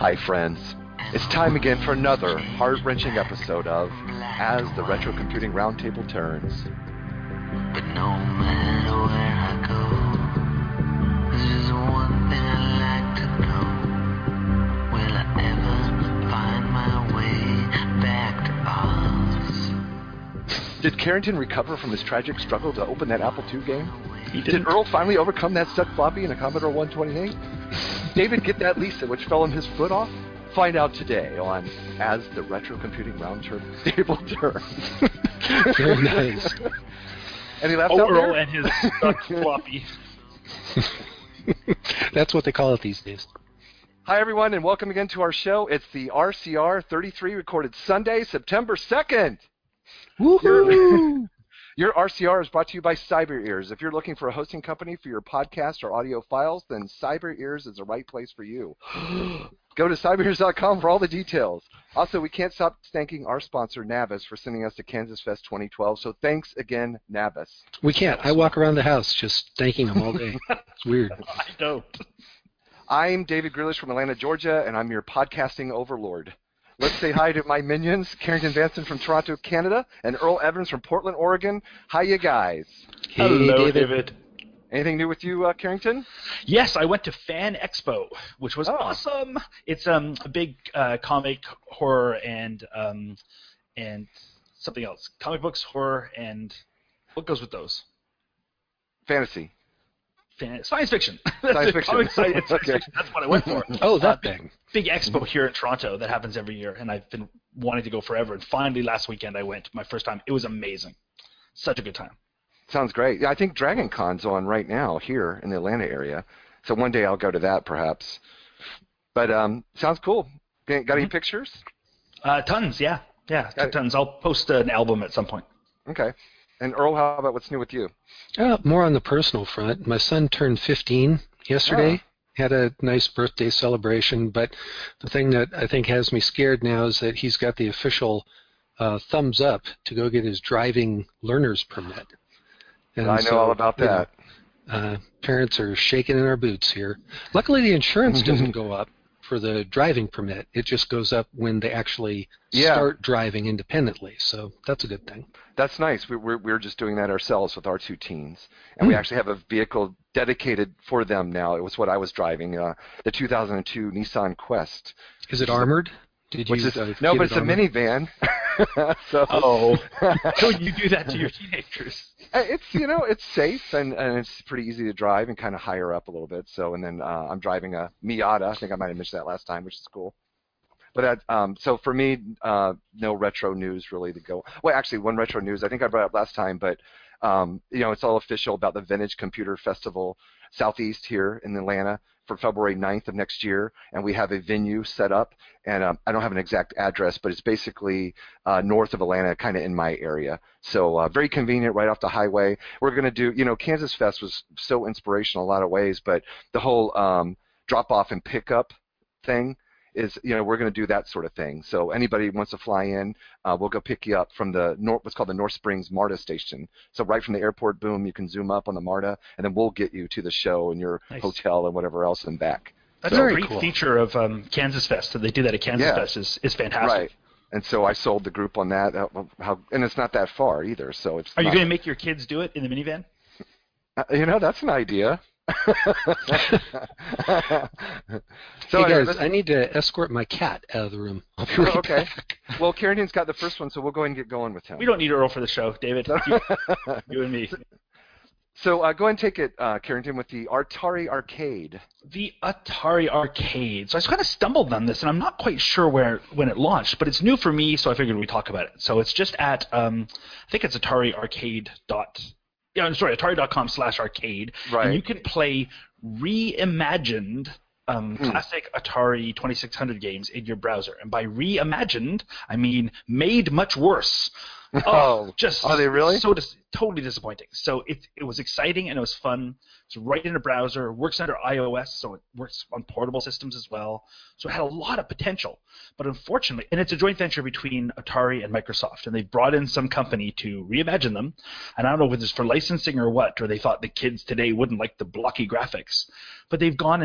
Hi, friends. It's time again for another heart-wrenching episode of As the Retro Computing Roundtable Turns. But no matter where I go, there's just one thing I like to know. Will I ever find my way back to Oz? Did Carrington recover from his tragic struggle to open that Apple II game? He didn't. Did Earl finally overcome that stuck floppy in a Commodore 128? David get that Lisa which fell him his foot off? Find out today on As the Retro Computing Roundtable Turns. Very nice. Any laughs out Earl there? and his stuck floppy. That's what they call it these days. Hi, everyone, and welcome again to our show. It's the RCR 33 recorded Sunday, September 2nd. Woohoo! Your RCR is brought to you by CyberEars. If you're looking for a hosting company for your podcast or audio files, then CyberEars is the right place for you. Go to cyberears.com for all the details. Also, we can't stop thanking our sponsor, Navis, for sending us to Kansas Fest 2012. So thanks again, Navis. We can't. I walk around the house just thanking them all day. It's weird. I don't. I'm David Grealish from Atlanta, Georgia, and I'm your podcasting overlord. Let's say hi to my minions, Carrington Vanson from Toronto, Canada, and Earl Evans from Portland, Oregon. Hi, you guys. Hey, Hello, David. Anything new with you, Carrington? Yes, I went to Fan Expo, which was Oh. awesome. It's a big comic, horror, and something else. Comic books, horror, and what goes with those? Fantasy. Science fiction. Science fiction. Comic science Okay. fiction. That's what I went for. Oh, that thing. Big expo here in Toronto that happens every year, and I've been wanting to go forever. And finally, last weekend I went, my first time. It was amazing. Such a good time. Sounds great. Yeah, I think Dragon Con's on right now here in the Atlanta area. So one day I'll go to that perhaps. But sounds cool. Got any pictures? Tons, yeah. Yeah, Got it. tons. I'll post an album at some point. Okay. And Earl, how about what's new with you? More on the personal front. My son turned 15 yesterday. Had a nice birthday celebration, but the thing that I think has me scared now is that he's got the official thumbs up to go get his driving learner's permit. And I know all about that. Parents are shaking in our boots here. Luckily, the insurance doesn't go up for the driving permit. It just goes up when they actually start driving independently. So that's a good thing. That's nice. We're just doing that ourselves with our two teens. And we actually have a vehicle dedicated for them now. It was what I was driving, the 2002 Nissan Quest. Is it armored? No, but it's a minivan. So, How would you do that to your teenagers? It's safe and it's pretty easy to drive and kind of higher up a little bit. So, and then I'm driving a Miata. I think I might have mentioned that last time, which is cool. But so for me, no retro news really to go. Well, actually, one retro news I think I brought up last time, but it's all official about the Vintage Computer Festival Southeast here in Atlanta for February 9th of next year, and we have a venue set up, and I don't have an exact address, but it's basically north of Atlanta, kind of in my area. So very convenient, right off the highway. We're going to do, Kansas Fest was so inspirational in a lot of ways, but the whole drop-off and pickup thing is, we're going to do that sort of thing. So anybody who wants to fly in, we'll go pick you up from the what's called the North Springs MARTA station. So right from the airport, boom, you can zoom up on the MARTA, and then we'll get you to the show and your hotel and whatever else and back. That's a great feature of Kansas Fest. That they do that at Kansas Fest is fantastic. Right. And so I sold the group on that. And it's not that far either. So it's. Are you going to make your kids do it in the minivan? That's an idea. So hey guys, I need to escort my cat out of the room. I'll be right back. Well, Carrington's got the first one, so we'll go ahead and get going with him. We don't need Earl for the show, David. You and me. So go ahead and take it, Carrington, with the Atari Arcade. The Atari Arcade. So I kind of stumbled on this, and I'm not quite sure when it launched, but it's new for me, so I figured we'd talk about it. So it's just at, I think it's Atari.com/arcade. Right. And you can play reimagined classic Atari 2600 games in your browser. And by reimagined, I mean made much worse. Are they really? So totally disappointing. So it was exciting and it was fun. It's right in a browser. It works under iOS, so it works on portable systems as well. So it had a lot of potential. But unfortunately, and it's a joint venture between Atari and Microsoft, and they brought in some company to reimagine them. And I don't know if it's for licensing or what, or they thought the kids today wouldn't like the blocky graphics. But they've gone and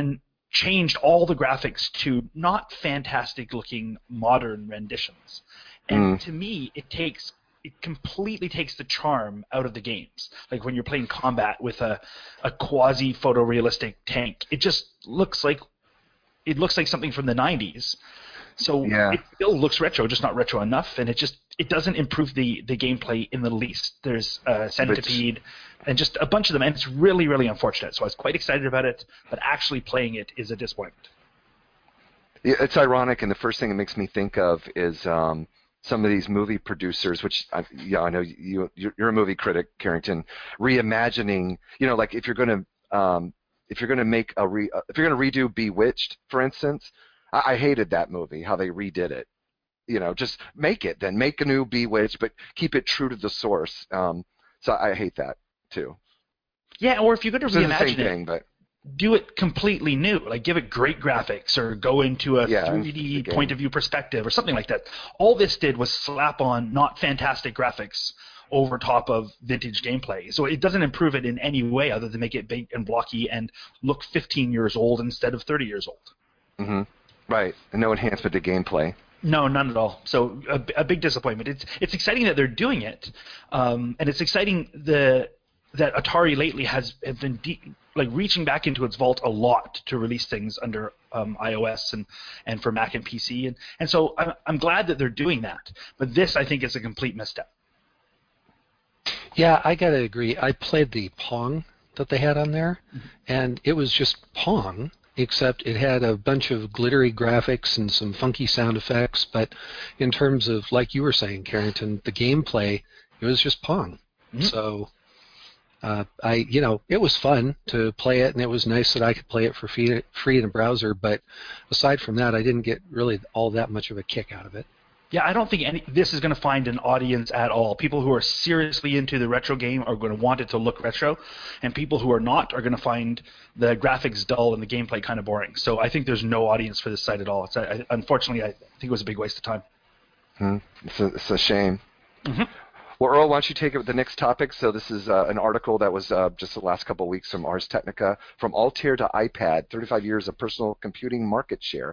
changed all the graphics to not fantastic-looking modern renditions. And to me, it completely takes the charm out of the games. Like when you're playing combat with a quasi-photorealistic tank, it just looks like something from the 90s. So it still looks retro, just not retro enough, and it doesn't improve the gameplay in the least. There's Centipede and just a bunch of them, and it's really, really unfortunate. So I was quite excited about it, but actually playing it is a disappointment. Yeah, it's ironic, and the first thing it makes me think of is some of these movie producers, which I know you're a movie critic, Carrington, reimagining. Like if you're going to make if you're going to redo Bewitched, for instance. I hated that movie, how they redid it. Just make it, then make a new Bewitched, but keep it true to the source. So I hate that too. Yeah, or if you're going to reimagine thing, but do it completely new. Like give it great graphics, or go into a 3D point of view perspective, or something like that. All this did was slap on not fantastic graphics over top of vintage gameplay. So it doesn't improve it in any way other than make it big and blocky and look 15 years old instead of 30 years old. Mm-hmm. Right, and no enhancement to gameplay. No, none at all. So a big disappointment. It's exciting that they're doing it, and it's exciting that Atari lately has been reaching back into its vault a lot to release things under iOS and for Mac and PC, and so I'm glad that they're doing that. But this, I think, is a complete misstep. Yeah, I gotta agree. I played the Pong that they had on there, and it was just Pong, except it had a bunch of glittery graphics and some funky sound effects. But in terms of, like you were saying, Carrington, the gameplay, it was just Pong. Mm-hmm. So it was fun to play it, and it was nice that I could play it for free in a browser. But aside from that, I didn't get really all that much of a kick out of it. Yeah, I don't think this is going to find an audience at all. People who are seriously into the retro game are going to want it to look retro, and people who are not are going to find the graphics dull and the gameplay kind of boring. So I think there's no audience for this site at all. Unfortunately, I think it was a big waste of time. It's a shame. Mm-hmm. Well, Earl, why don't you take it with the next topic? So this is an article that was just the last couple of weeks from Ars Technica, from Altair to iPad, 35 years of personal computing market share.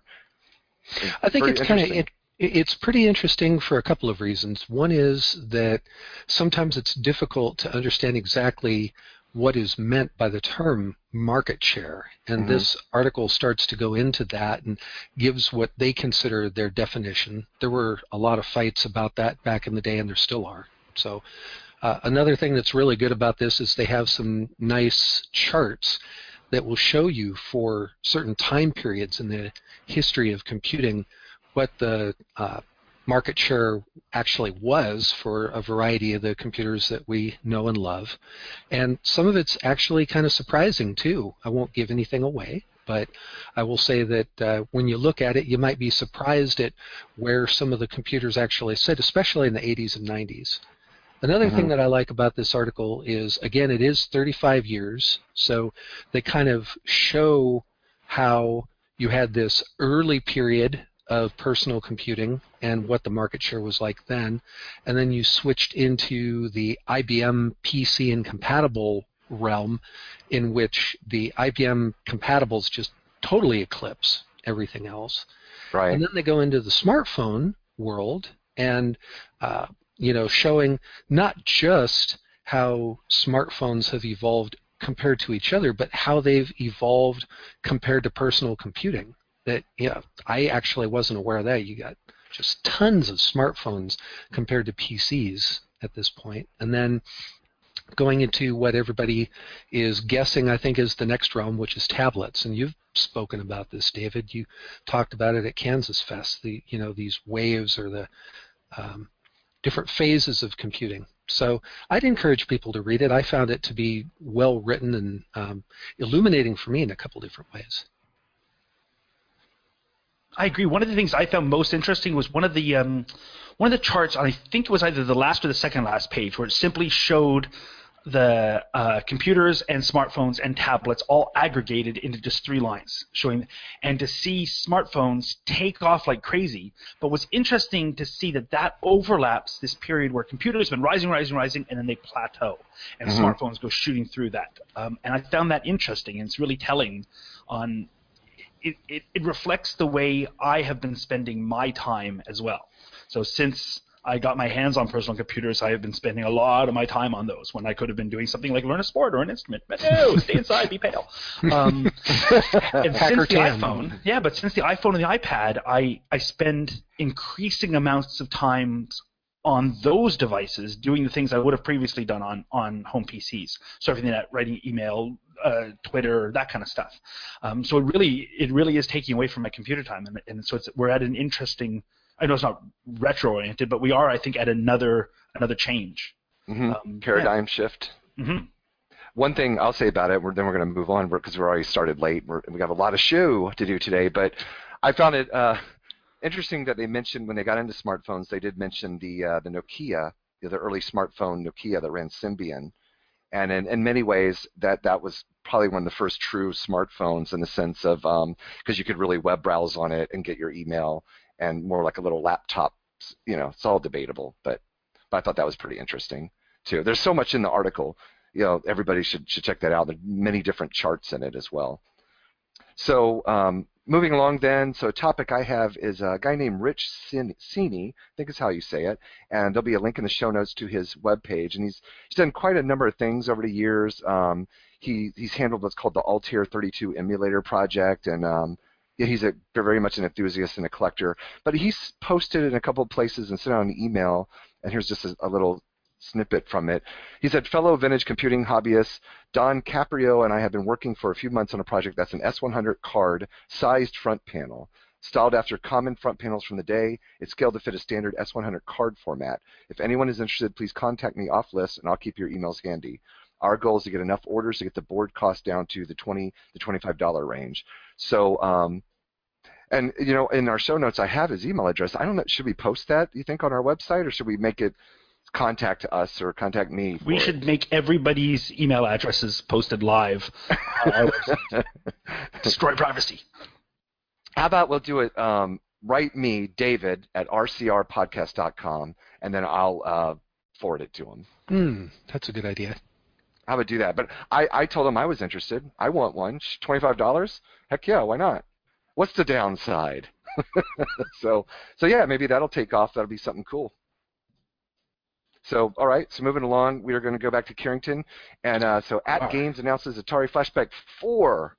I think it's pretty interesting for a couple of reasons. One is that sometimes it's difficult to understand exactly what is meant by the term market share, and this article starts to go into that and gives what they consider their definition. There were a lot of fights about that back in the day, and there still are. So another thing that's really good about this is they have some nice charts that will show you for certain time periods in the history of computing what the market share actually was for a variety of the computers that we know and love. And some of it's actually kind of surprising, too. I won't give anything away, but I will say that when you look at it, you might be surprised at where some of the computers actually sit, especially in the 80s and 90s. Another thing that I like about this article is, again, it is 35 years, so they kind of show how you had this early period of personal computing and what the market share was like then, and then you switched into the IBM PC and compatible realm, in which the IBM compatibles just totally eclipse everything else. Right. And then they go into the smartphone world and showing not just how smartphones have evolved compared to each other, but how they've evolved compared to personal computing. That I actually wasn't aware of that. You got just tons of smartphones compared to PCs at this point. And then going into what everybody is guessing, I think, is the next realm, which is tablets. And you've spoken about this, David. You talked about it at Kansas Fest. These waves or the different phases of computing. So I'd encourage people to read it. I found it to be well written and illuminating for me in a couple different ways. I agree. One of the things I found most interesting was one of the charts. I think it was either the last or the second last page, where it simply showed the computers and smartphones and tablets all aggregated into just 3 lines, showing, and to see smartphones take off like crazy. But what's interesting to see that overlaps this period where computers have been rising, and then they plateau, and smartphones go shooting through that. And I found that interesting, and it's really telling on it reflects the way I have been spending my time as well. So since I got my hands on personal computers, I have been spending a lot of my time on those when I could have been doing something like learn a sport or an instrument. But no, stay inside, be pale. And since the iPhone, but since the iPhone and the iPad, I spend increasing amounts of time on those devices doing the things I would have previously done on home PCs. Surfing the net, writing email, Twitter, that kind of stuff. So it really is taking away from my computer time. And so we're at an interesting, I know it's not retro-oriented, but we are, I think, at another change. Paradigm shift. Mm-hmm. One thing I'll say about it, then we're going to move on because we're already started late. We got a lot of show to do today, but I found it interesting that they mentioned when they got into smartphones, they did mention the Nokia, the early smartphone Nokia that ran Symbian, and in many ways that was probably one of the first true smartphones in the sense of because you could really web browse on it and get your email. And more like a little laptop, it's all debatable, but I thought that was pretty interesting too. There's so much in the article, everybody should check that out. There are many different charts in it as well. So moving along then, so a topic I have is a guy named Rich Cini, I think is how you say it, and there'll be a link in the show notes to his webpage, and he's done quite a number of things over the years. He's handled what's called the Altair 32 emulator project, and he's very much an enthusiast and a collector, but he's posted in a couple of places and sent out an email, and here's just a little snippet from it. He said, fellow vintage computing hobbyist Don Caprio and I have been working for a few months on a project that's an S100 card-sized front panel. Styled after common front panels from the day, it's scaled to fit a standard S100 card format. If anyone is interested, please contact me off list, and I'll keep your emails handy. Our goal is to get enough orders to get the board cost down to the $20 to $25 range. So, and in our show notes, I have his email address. I don't know. Should we post that, you think, on our website, or should we make it contact us or contact me? We should make everybody's email addresses posted live on our website. Destroy privacy. How about we'll do it? Write me, David, at rcrpodcast.com, and then I'll forward it to him. That's a good idea. I would do that, but I told him I was interested. I want one. $25? Heck yeah, why not? What's the downside? So yeah, maybe that'll take off. That'll be something cool. So all right, so moving along, we are going to go back to Carrington, and so @Games announces Atari Flashback 4.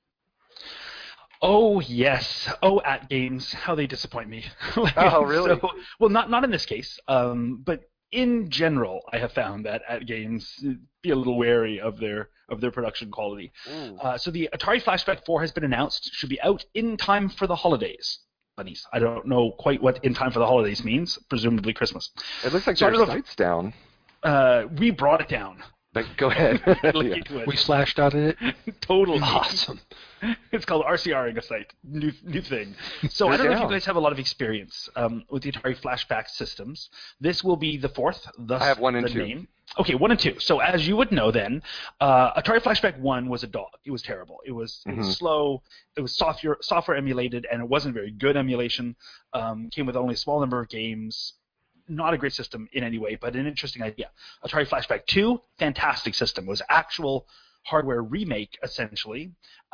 Oh yes, @Games, how they disappoint me. Oh really? So, well, not in this case, but in general, I have found that @Games be a little wary of their production quality. So the Atari Flashback 4 has been announced. Should be out in time for the holidays. Bunnies. I don't know quite what in time for the holidays means. Presumably Christmas. It looks like their site's down. We brought it down. But go ahead. We slashed out in it. Totally awesome. It's called RCRing a site. New thing. So I don't know if you guys have a lot of experience with the Atari Flashback systems. This will be the fourth. Thus I have 1 and 2. Name. Okay, 1 and 2. So as you would know then, Atari Flashback 1 was a dog. It was terrible. It was slow. It was software emulated, and it wasn't very good emulation. Came with only a small number of games. Not a great system in any way, but an interesting idea. Atari Flashback 2, fantastic system. It was actual hardware remake, essentially,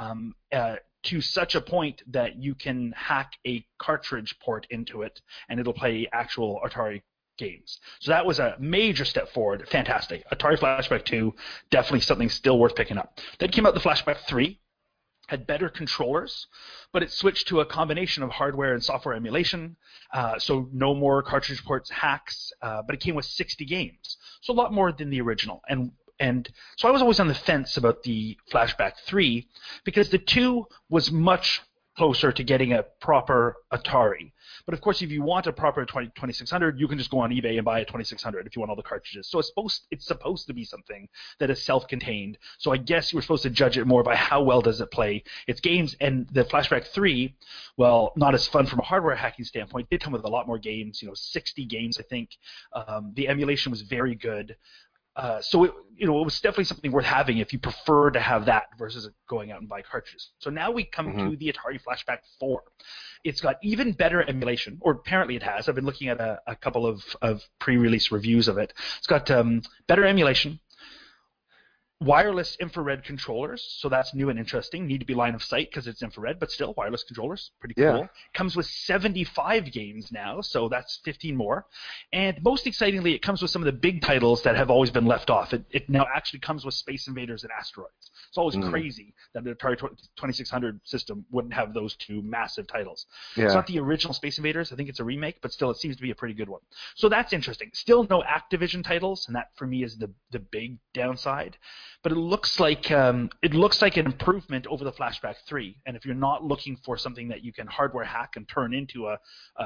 to such a point that you can hack a cartridge port into it, and it'll play actual Atari games. So that was a major step forward. Fantastic. Atari Flashback 2, definitely something still worth picking up. Then came out the Flashback 3. Had better controllers, but it switched to a combination of hardware and software emulation, so no more cartridge ports hacks, but it came with 60 games, so a lot more than the original. And so I was always on the fence about the Flashback 3 because the 2 was much closer to getting a proper Atari. But of course, if you want a proper 2600, you can just go on eBay and buy a 2600 if you want all the cartridges. So it's supposed to be something that is self-contained. So I guess you were supposed to judge it more by how well does it play its games. And the Flashback 3, well, not as fun from a hardware hacking standpoint, did come with a lot more games, 60 games, I think. The emulation was very good. So it was definitely something worth having if you prefer to have that versus going out and buy cartridges. So now we come to the Atari Flashback 4. It's got even better emulation, or apparently it has. I've been looking at a couple of pre-release reviews of it. It's got better emulation, wireless infrared controllers, so that's new and interesting. Need to be line of sight because it's infrared, but still wireless controllers, pretty cool. Yeah. Comes with 75 games now, so that's 15 more. And most excitingly, it comes with some of the big titles that have always been left off. It now actually comes with Space Invaders and Asteroids. It's always crazy that the Atari 2600 system wouldn't have those two massive titles. Yeah. It's not the original Space Invaders. I think it's a remake, but still, it seems to be a pretty good one. So that's interesting. Still no Activision titles, and that for me is the big downside. But it looks like an improvement over the Flashback 3. And if you're not looking for something that you can hardware hack and turn into a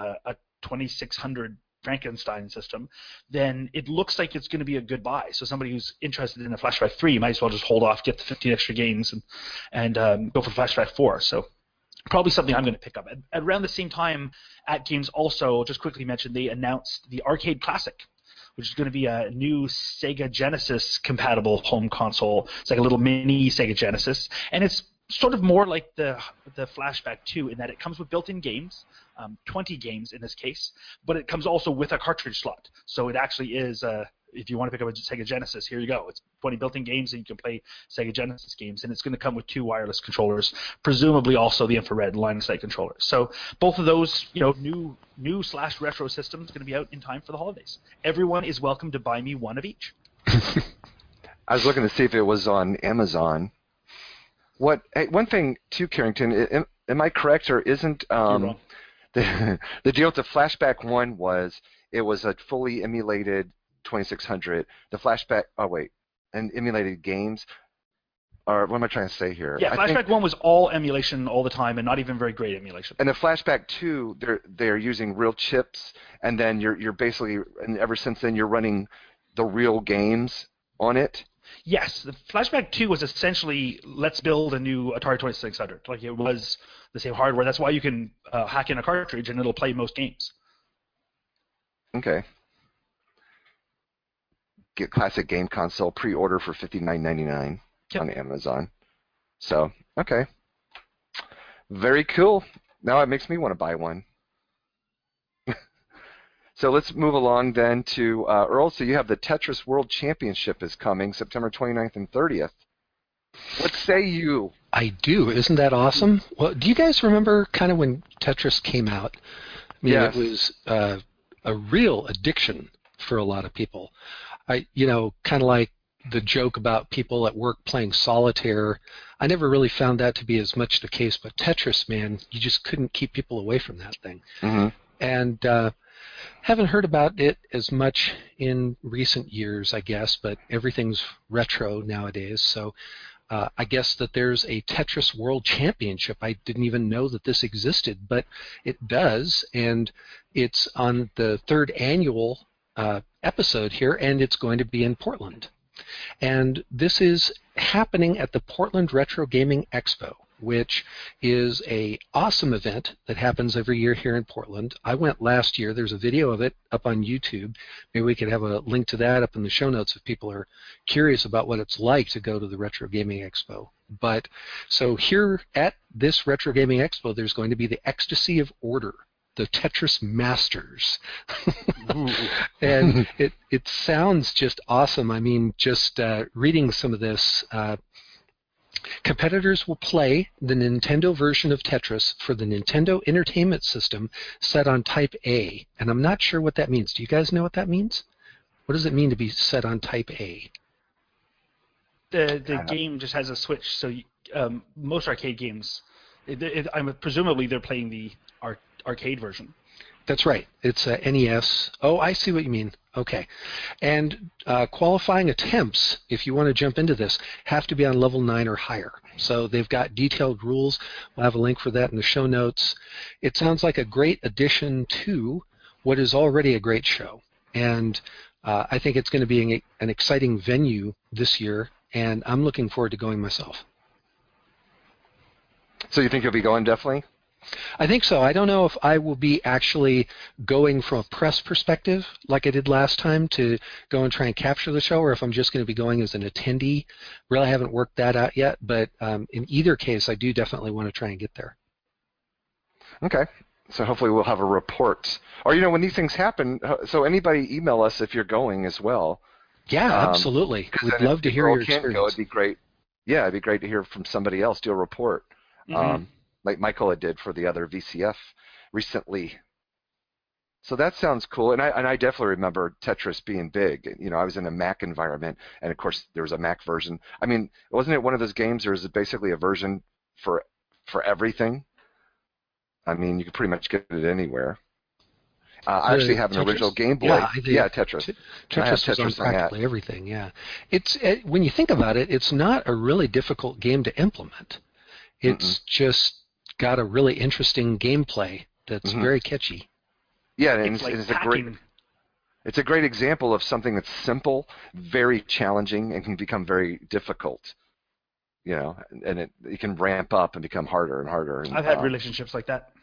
2600 Frankenstein system, then it looks like it's going to be a good buy. So somebody who's interested in a Flashback 3 might as well just hold off, get the 15 extra games, and go for Flashback 4. So probably something I'm going to pick up. At around the same time, at Games also, just quickly mentioned, they announced the Arcade Classic, which is going to be a new Sega Genesis compatible home console. It's like a little mini Sega Genesis, and it's sort of more like the Flashback 2 in that it comes with built-in games, 20 games in this case, but it comes also with a cartridge slot. So it actually is, if you want to pick up a Sega Genesis, here you go. It's 20 built-in games, and you can play Sega Genesis games, and it's going to come with 2 wireless controllers, presumably also the infrared line-of-sight controllers. So both of those, new/retro systems going to be out in time for the holidays. Everyone is welcome to buy me one of each. I was looking to see if it was on Amazon. One thing too, Carrington, am I correct, or isn't the deal with the Flashback 1 was it was a fully emulated 2600. The Flashback, and emulated games. Or what am I trying to say here? Yeah, Flashback 1 was all emulation all the time, and not even very great emulation. And the Flashback 2, they're using real chips, and then you're basically, and ever since then you're running the real games on it. Yes, the Flashback 2 was essentially, let's build a new Atari 2600. Like, it was the same hardware. That's why you can hack in a cartridge and it'll play most games. Okay. Get classic game console, pre-order for $59.99 on Amazon. So, okay. Very cool. Now it makes me want to buy one. So let's move along then to Earl. So you have the Tetris World Championship is coming September 29th and 30th. What say you? I do. Isn't that awesome? Well, do you guys remember kind of when Tetris came out? I mean, yes. It was a real addiction for a lot of people. Kind of like the joke about people at work playing solitaire. I never really found that to be as much the case, but Tetris, man, you just couldn't keep people away from that thing. Mm-hmm. And haven't heard about it as much in recent years, I guess, but everything's retro nowadays. So I guess that there's a Tetris World Championship. I didn't even know that this existed, but it does, and it's on the 3rd annual episode here, and it's going to be in Portland. And this is happening at the Portland Retro Gaming Expo, which is an awesome event that happens every year here in Portland. I went last year. There's a video of it up on YouTube. Maybe we could have a link to that up in the show notes if people are curious about what it's like to go to the Retro Gaming Expo. But so here at this Retro Gaming Expo, there's going to be the Ecstasy of Order, the Tetris Masters. And it sounds just awesome. I mean, just reading some of this, competitors will play the Nintendo version of Tetris for the Nintendo Entertainment System set on Type A. And I'm not sure what that means. Do you guys know what that means? What does it mean to be set on Type A? The game just has a switch, so most arcade games, presumably they're playing the arcade version. That's right. It's a NES. Oh, I see what you mean. Okay. And qualifying attempts, if you want to jump into this, have to be on level 9 or higher. So they've got detailed rules. We'll have a link for that in the show notes. It sounds like a great addition to what is already a great show. And I think it's going to be an exciting venue this year, and I'm looking forward to going myself. So you think you'll be going, definitely? I think so. I don't know if I will be actually going from a press perspective like I did last time to go and try and capture the show, or if I'm just going to be going as an attendee. Really haven't worked that out yet, but in either case, I do definitely want to try and get there. Okay. So hopefully we'll have a report. Or, when these things happen, so anybody email us if you're going as well. Yeah, absolutely. We'd love to hear your experience. It'd be great. Yeah, it'd be great to hear from somebody else, do a report, like Michael had did for the other VCF recently. So that sounds cool, and I definitely remember Tetris being big. You know, I was in a Mac environment, and of course there was a Mac version. I mean, wasn't it one of those games? There was basically a version for everything. I mean, you could pretty much get it anywhere. I actually have an original Game Boy. Yeah, Tetris. Tetris was on practically everything. Yeah, it's when you think about it, it's not a really difficult game to implement. It's just got a really interesting gameplay that's very catchy. Yeah, and it's a great example of something that's simple, very challenging, and can become very difficult. You know, and it can ramp up and become harder and harder. And, I've had relationships like that.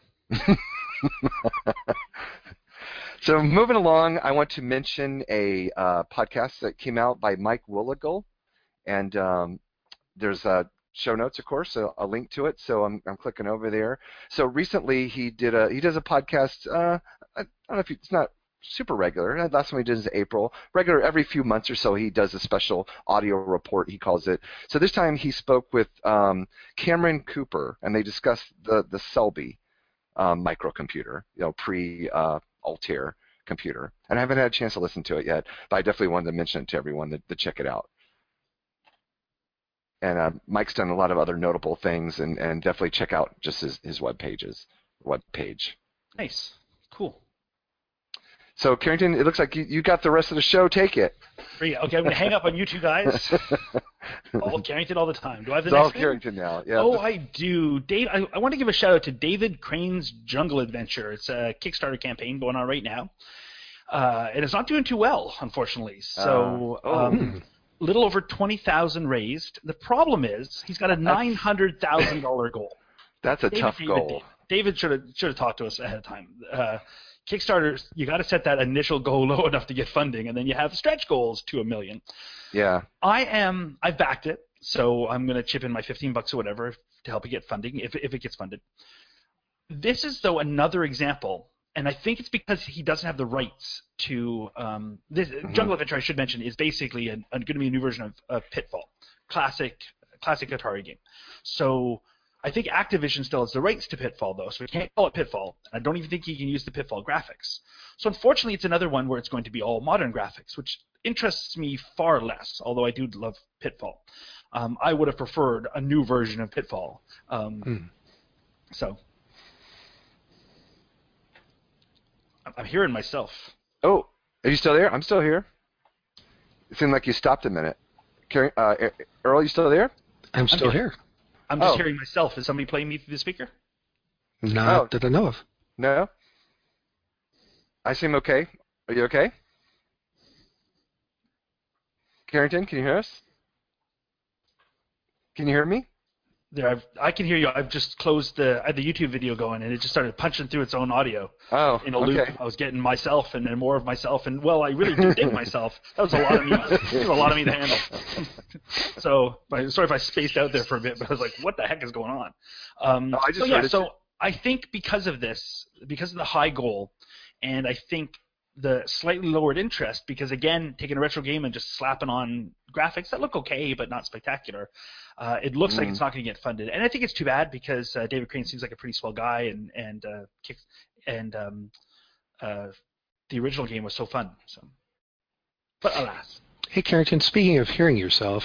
So moving along, I want to mention a podcast that came out by Mike Willigal, and there's show notes, of course, a link to it. So I'm clicking over there. So recently he does a podcast. I don't know if it's not super regular. Last time he did is April. Regular every few months or so he does a special audio report, he calls it. So this time he spoke with Cameron Cooper, and they discussed the Selby microcomputer, you know, pre-Altair computer. And I haven't had a chance to listen to it yet, but I definitely wanted to mention it to everyone to check it out. And Mike's done a lot of other notable things, and definitely check out just his web page. Nice. Cool. So, Carrington, it looks like you got the rest of the show. Take it. Okay, I'm going to hang up on you two guys. All Carrington all the time. Do I have the next name? All Carrington now. Yeah. Oh, I do. Dave, I want to give a shout out to David Crane's Jungle Adventure. It's a Kickstarter campaign going on right now. And it's not doing too well, unfortunately. So, little over 20,000 raised. The problem is he's got a $900,000 goal. That's a tough goal. David should have talked to us ahead of time. Kickstarter, you got to set that initial goal low enough to get funding, and then you have stretch goals to $1 million. Yeah. I've backed it, so I'm going to chip in my $15 or whatever to help it get funding if it gets funded. This is though another example, and I think it's because he doesn't have the rights to this. Jungle Adventure, I should mention, is basically going to be a new version of Pitfall, classic Atari game. So I think Activision still has the rights to Pitfall, though, so we can't call it Pitfall. I don't even think he can use the Pitfall graphics. So unfortunately, it's another one where it's going to be all modern graphics, which interests me far less, although I do love Pitfall. I would have preferred a new version of Pitfall. So I'm hearing myself. Oh, are you still there? I'm still here. It seemed like you stopped a minute. Earl, you still there? I'm still here. I'm just hearing myself. Is somebody playing me through the speaker? Not that I know of. No? I seem okay. Are you okay? Carrington, can you hear us? Can you hear me? There, I can hear you. I've just closed I had the YouTube video going, and it just started punching through its own audio. Oh, in a loop. I was getting myself and then more of myself, and well, I really do dig myself. That was a lot of me. That was a lot of me to handle. So, sorry if I spaced out there for a bit, but I was like, "What the heck is going on?" So I think because of this, because of the high goal, and I think the slightly lowered interest, because again, taking a retro game and just slapping on graphics that look okay but not spectacular, it looks like it's not going to get funded, and I think it's too bad because David Crane seems like a pretty swell guy, and the original game was so fun. So, but alas. Hey, Carrington. Speaking of hearing yourself,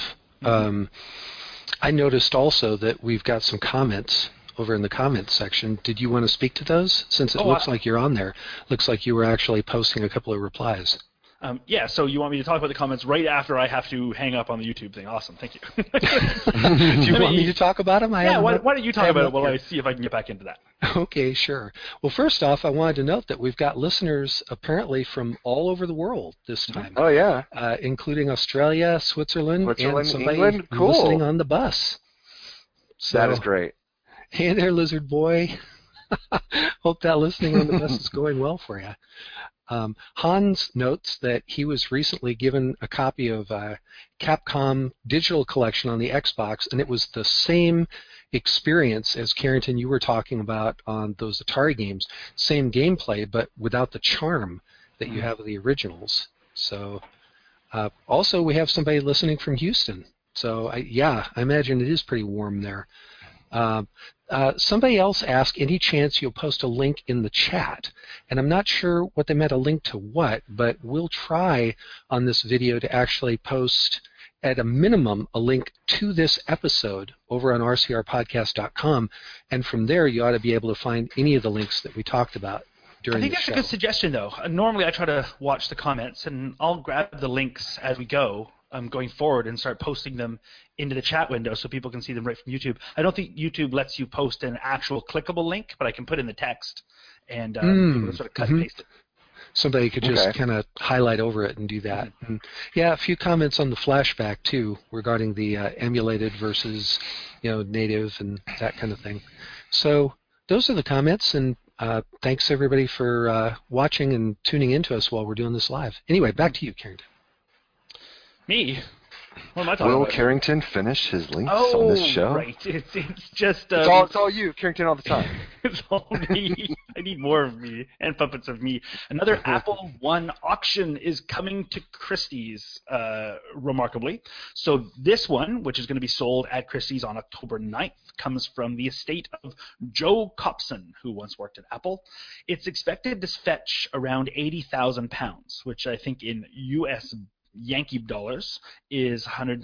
I noticed also that we've got some comments over in the comments section. Did you want to speak to those? Since it looks like you're on there. Looks like you were actually posting a couple of replies. Yeah, so you want me to talk about the comments right after I have to hang up on the YouTube thing. Awesome, thank you. Do you want me to talk about them? Yeah, why don't you talk about it while I see if I can get back into that. Okay, sure. Well, first off, I wanted to note that we've got listeners apparently from all over the world this time. Oh, yeah. Including Australia, Switzerland, and somebody England. Cool. Listening on the bus. So, that is great. Hey there, Lizard Boy. Hope that listening on the bus is going well for you. Hans notes that he was recently given a copy of Capcom Digital Collection on the Xbox, and it was the same experience as Carrington you were talking about on those Atari games. Same gameplay, but without the charm that you have of the originals. So Also, we have somebody listening from Houston. So, I imagine it is pretty warm there. Somebody else asked, any chance you'll post a link in the chat? And I'm not sure what they meant, a link to what, but we'll try on this video to actually post, at a minimum, a link to this episode over on rcrpodcast.com. And from there, you ought to be able to find any of the links that we talked about during the show. I think that's a good suggestion, though. Normally, I try to watch the comments, and I'll grab the links as we go. Going forward and start posting them into the chat window so people can see them right from YouTube. I don't think YouTube lets you post an actual clickable link, but I can put in the text and people sort of cut and paste it. Somebody could just kind of highlight over it and do that. Mm-hmm. And a few comments on the flashback too regarding the emulated versus native and that kind of thing. So those are the comments, and thanks everybody for watching and tuning in to us while we're doing this live. Anyway, back to you, Carrington. Me? What am I talking about? Will Carrington finish his links on this show? Right. It's just... it's all you, Carrington, all the time. It's all me. I need more of me and puppets of me. Another Apple I auction is coming to Christie's, remarkably. So this one, which is going to be sold at Christie's on October 9th, comes from the estate of Joe Copson, who once worked at Apple. It's expected to fetch around £80,000, which I think in U.S. Yankee dollars is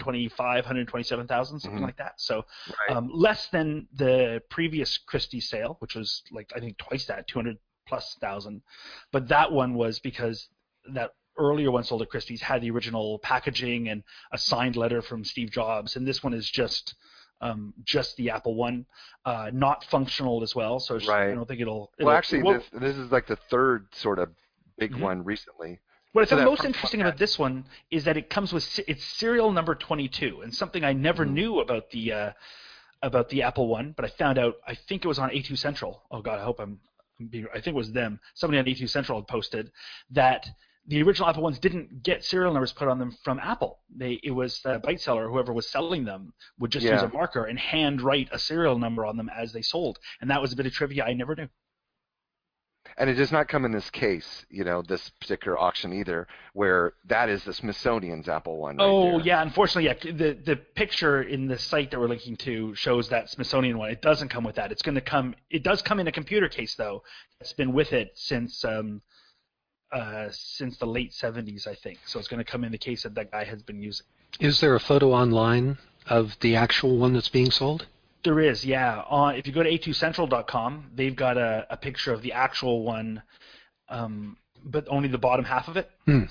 127,000, something like that. So less than the previous Christie sale, which was I think twice that, 200,000+. But that one was because that earlier one sold at Christie's had the original packaging and a signed letter from Steve Jobs, and this one is just the Apple One, not functional as well. So I don't think it'll actually, this is like the third sort of big one recently. What I found most interesting about this one is that it comes with its serial number 22, and something I never knew about the Apple One, but I found out. I think it was on A2 Central. Oh God, I hope I'm being. I think it was them. Somebody on A2 Central had posted that the original Apple Ones didn't get serial numbers put on them from Apple. It was the Byte seller, whoever was selling them, would just use a marker and hand write a serial number on them as they sold, and that was a bit of trivia I never knew. And it does not come in this case, this particular auction either, where that is the Smithsonian's Apple One. Unfortunately, the picture in the site that we're linking to shows that Smithsonian one. It doesn't come with that. It's going to come. It does come in a computer case though. It's been with it since the late 70s, I think. So it's going to come in the case that guy has been using. Is there a photo online of the actual one that's being sold? There is, yeah. If you go to a2central.com, they've got a picture of the actual one, but only the bottom half of it.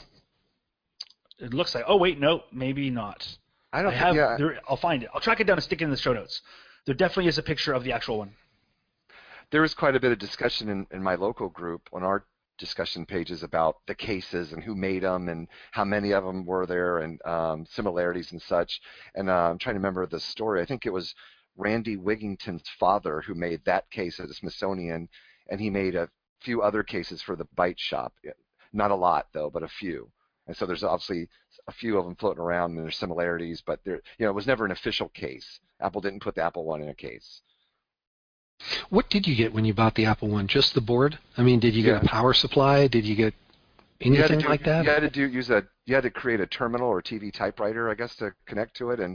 It looks like. Oh wait, no, maybe not. I'll find it. I'll track it down and stick it in the show notes. There definitely is a picture of the actual one. There was quite a bit of discussion in my local group on our discussion pages about the cases and who made them and how many of them were there and similarities and such. And I'm trying to remember the story. I think it was Randy Wigington's father who made that case at the Smithsonian, and he made a few other cases for the Byte Shop. Not a lot though, but a few. And so there's obviously a few of them floating around, and there's similarities, but it was never an official case. Apple didn't put the Apple One in a case. What did you get when you bought the Apple One? Just the board? I mean, did you get a power supply? Did you get anything like that? You had to create a terminal or TV typewriter, I guess, to connect to it, and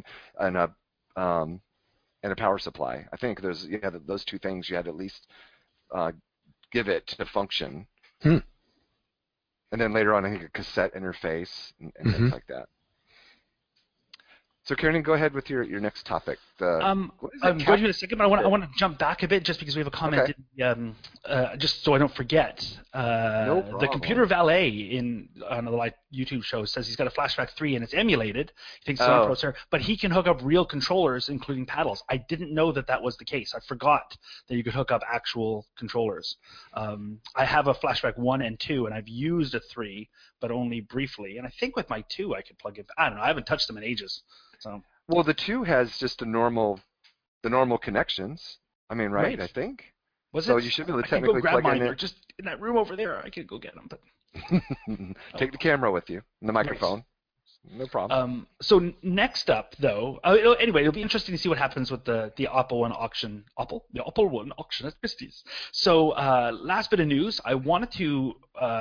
a power supply. I think those two things you had to at least give it to function. And then later on, I think a cassette interface and things like that. So, Karen, go ahead with your next topic. I'm going to in a second, but I want to jump back a bit just because we have a comment, just so I don't forget. No problem. The Computer Valet on the live YouTube show says he's got a Flashback 3 and it's emulated. He thinks it's on a processor, but he can hook up real controllers, including paddles. I didn't know that was the case. I forgot that you could hook up actual controllers. I have a Flashback 1 and 2, and I've used a 3, but only briefly. And I think with my 2 I could plug it. I don't know. I haven't touched them in ages. So. Well, the 2 has just the normal connections. I mean, right? I think. So you should be able to technically plug in. They're just in that room over there. I could go get them. But take the camera with you and the microphone. Nice. No problem. So next up, though, anyway, it'll be interesting to see what happens with the Apple One auction. The Apple One auction at Christie's. So last bit of news, I wanted to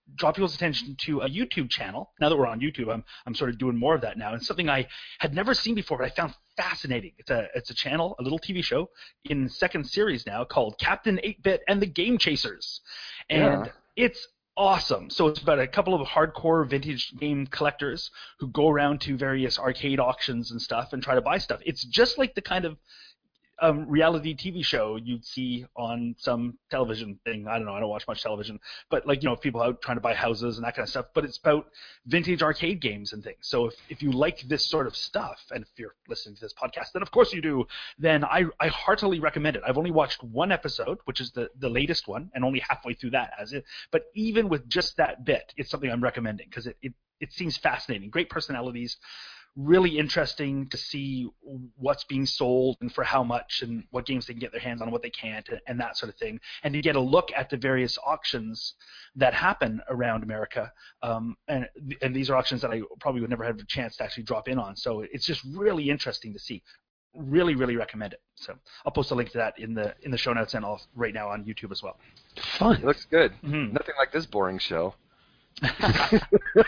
draw people's attention to a YouTube channel. Now that we're on YouTube, I'm sort of doing more of that now. And something I had never seen before, but I found fascinating. It's a channel, a little TV show in second series now called Captain 8-Bit and the Game Chasers. And it's awesome. So it's about a couple of hardcore vintage game collectors who go around to various arcade auctions and stuff and try to buy stuff. It's just like the kind of reality TV show you'd see on some television thing. I don't know. I don't watch much television, but like, people out trying to buy houses and that kind of stuff. But it's about vintage arcade games and things. So if you like this sort of stuff, and if you're listening to this podcast, then of course you do, then I heartily recommend it. I've only watched one episode, which is the latest one, and only halfway through that as it. But even with just that bit, it's something I'm recommending because it seems fascinating. Great personalities. Really interesting to see what's being sold and for how much and what games they can get their hands on and what they can't and that sort of thing. And to get a look at the various auctions that happen around America. And these are auctions that I probably would never have a chance to actually drop in on. So it's just really interesting to see. Really, really recommend it. So I'll post a link to that in the show notes and all right now on YouTube as well. Fun. It looks good. Mm-hmm. Nothing like this boring show. If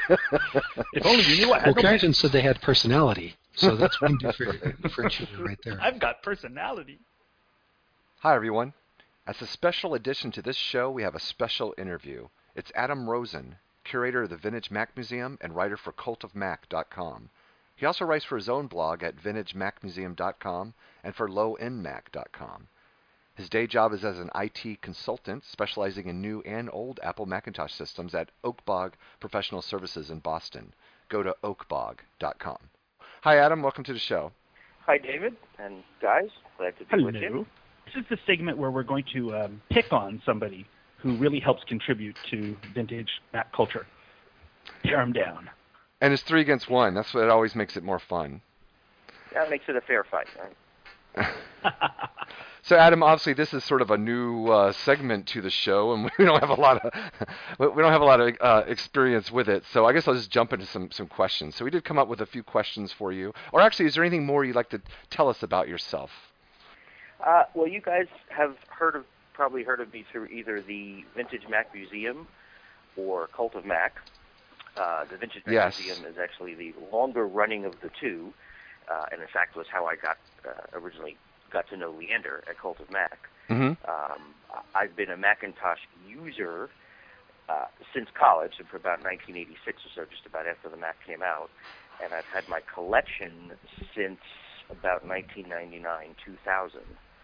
only you knew what. Well, Carrington said they had personality, so that's one differentiator right there. I've got personality. Hi, everyone. As a special addition to this show, we have a special interview. It's Adam Rosen, curator of the Vintage Mac Museum and writer for cultofmac.com. He also writes for his own blog at vintagemacmuseum.com and for lowendmac.com. His day job is as an IT consultant, specializing in new and old Apple Macintosh systems at Oakbog Professional Services in Boston. Go to oakbog.com. Hi, Adam. Welcome to the show. Hi, David and guys. Glad to be with you. This is the segment where we're going to pick on somebody who really helps contribute to vintage Mac culture. Tear them down. And it's 3 against 1. That's what always makes it more fun. That makes it a fair fight, right? So, Adam, obviously, this is sort of a new segment to the show, and we don't have a lot of experience with it. So, I guess I'll just jump into some questions. So, we did come up with a few questions for you. Or actually, is there anything more you'd like to tell us about yourself? Well, you guys have probably heard of me through either the Vintage Mac Museum or Cult of Mac. The Vintage Mac Museum is actually the longer running of the two, and in fact was how I originally got to know Leander at Cult of Mac. Mm-hmm. I've been a Macintosh user since college, and for about 1986 or so, just about after the Mac came out, and I've had my collection since about 1999, 2000.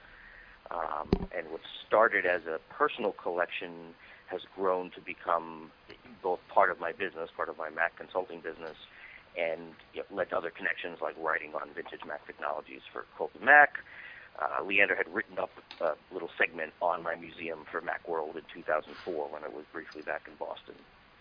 And what started as a personal collection has grown to become both part of my business, part of my Mac consulting business, and led to other connections like writing on vintage Mac technologies for Cult of Mac. Leander had written up a little segment on my museum for Macworld in 2004 when I was briefly back in Boston.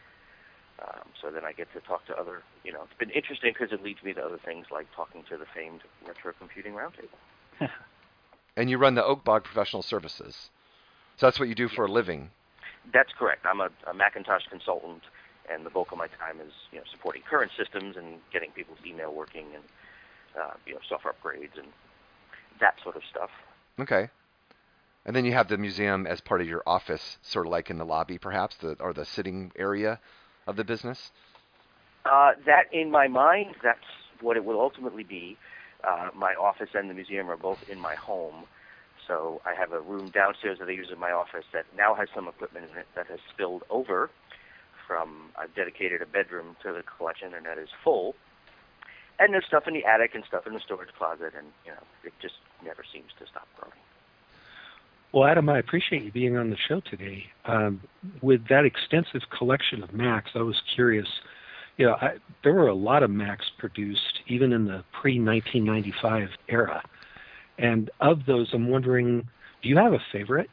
So then I get to talk to other, it's been interesting because it leads me to other things like talking to the famed Retro Computing Roundtable. And you run the Oakbog Professional Services. So that's what you do for a living. That's correct. I'm a Macintosh consultant, and the bulk of my time is supporting current systems and getting people's email working and software upgrades and that sort of stuff. Okay. And then you have the museum as part of your office, sort of like in the lobby, perhaps, or the sitting area of the business? That, in my mind, that's what it will ultimately be. My office and the museum are both in my home. So I have a room downstairs that I use in my office that now has some equipment in it that has spilled over from, I've dedicated a bedroom to the collection, and that is full. And there's stuff in the attic and stuff in the storage closet, and, it just never seems to stop growing. Well, Adam, I appreciate you being on the show today. With that extensive collection of Macs, I was curious. There were a lot of Macs produced, even in the pre-1995 era. And of those, I'm wondering, do you have a favorite?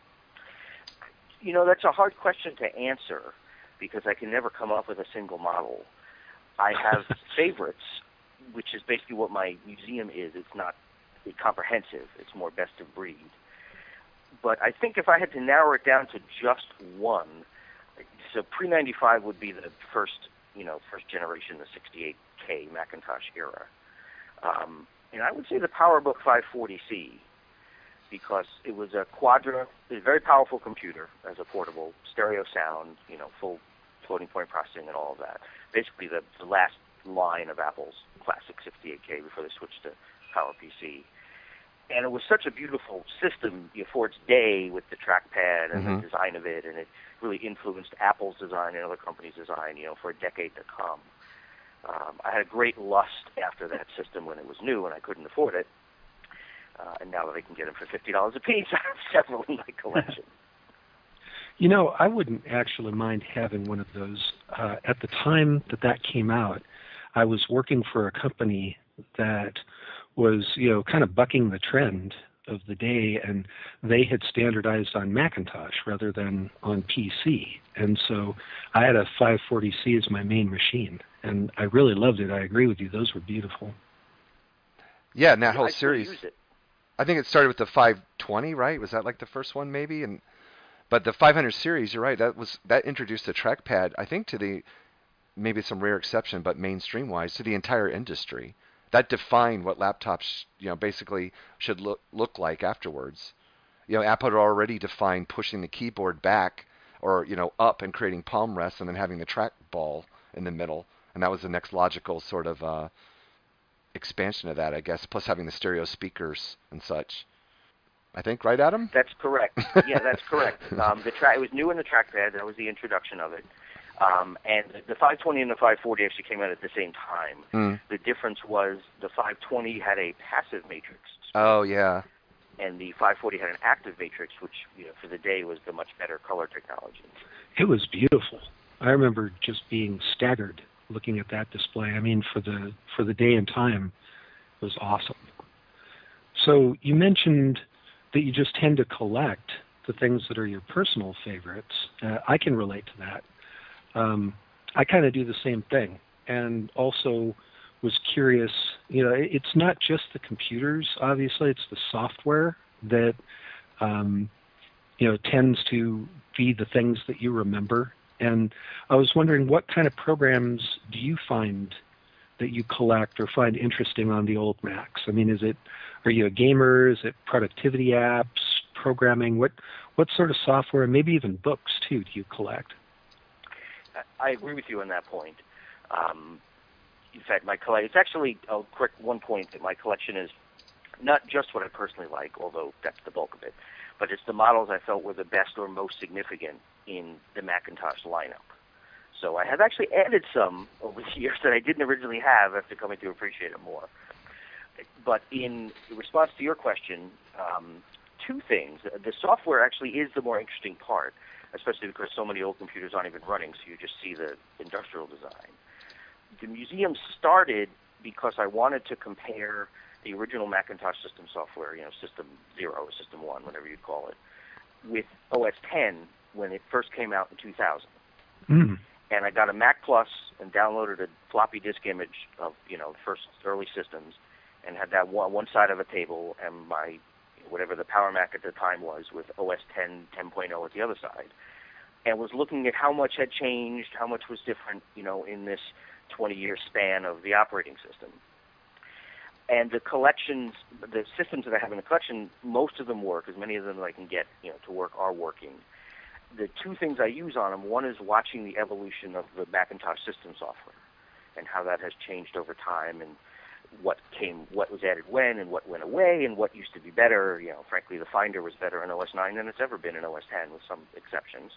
That's a hard question to answer because I can never come up with a single model. I have favorites, which is basically what my museum is. It's not comprehensive. It's more best of breed. But I think if I had to narrow it down to just one, so pre-95 would be the first generation, the 68K Macintosh era. And I would say the PowerBook 540C, because it was a very powerful computer as a portable, stereo sound, full floating point processing and all of that. Basically, the last line of Apple's classic 68K before they switched to PowerPC. And it was such a beautiful system for its day with the trackpad and the design of it, and it really influenced Apple's design and other companies' design, for a decade to come. I had a great lust after that system when it was new and I couldn't afford it. And now that I can get them for $50 a piece, I have several in my collection. I wouldn't actually mind having one of those. At the time that came out, I was working for a company that was, kind of bucking the trend of the day, and they had standardized on Macintosh rather than on PC. And so I had a 540C as my main machine, and I really loved it. I agree with you. Those were beautiful. Yeah, and that whole series. I think it started with the 520, right? Was that like the first one maybe? But the 500 series, you're right, that introduced the trackpad, I think to maybe some rare exception, but mainstream-wise, to the entire industry. That defined what laptops, basically should look like afterwards. Apple had already defined pushing the keyboard back or, up and creating palm rests and then having the trackball in the middle. And that was the next logical sort of expansion of that, I guess, plus having the stereo speakers and such. I think, right, Adam? That's correct. Yeah, that's correct. It was new in the trackpad. That was the introduction of it. And the 520 and the 540 actually came out at the same time. The difference was the 520 had a passive matrix. Oh, yeah. And the 540 had an active matrix, which, for the day was the much better color technology. It was beautiful. I remember just being staggered looking at that display. I mean, for the day and time, it was awesome. So you mentioned that you just tend to collect the things that are your personal favorites. I can relate to that. I kind of do the same thing, and also was curious, it's not just the computers, obviously, it's the software that, tends to be the things that you remember. And I was wondering, what kind of programs do you find that you collect or find interesting on the old Macs? I mean, are you a gamer? Is it productivity apps, programming? What sort of software, and maybe even books, too, do you collect? I agree with you on that point. In fact, it's actually, I'll correct one point, that my collection is not just what I personally like, although that's the bulk of it, but it's the models I felt were the best or most significant in the Macintosh lineup. So I have actually added some over the years that I didn't originally have after coming to appreciate it more. But in response to your question, two things. The software actually is the more interesting part, especially because so many old computers aren't even running, so you just see the industrial design. The museum started because I wanted to compare the original Macintosh system software, System 0 or System 1, whatever you'd call it, with OS X when it first came out in 2000. And I got a Mac Plus and downloaded a floppy disk image of, first early systems, and had that one side of a table and my, whatever the Power Mac at the time was, with OS X 10.0 at the other side, and was looking at how much had changed, how much was different, in this 20-year span of the operating system. And the collections, the systems that I have in the collection, most of them work, as many of them that I can get, to work are working. The two things I use on them, one is watching the evolution of the Macintosh system software and how that has changed over time, and what was added when, and what went away, and what used to be better. Frankly, the Finder was better in OS 9 than it's ever been in OS 10, with some exceptions.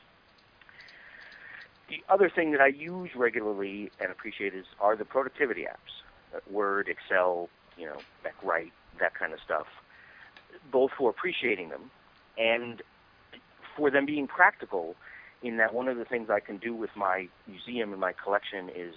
The other thing that I use regularly and appreciate are the productivity apps, Word, Excel, MacWrite, that kind of stuff, both for appreciating them and for them being practical, in that one of the things I can do with my museum and my collection is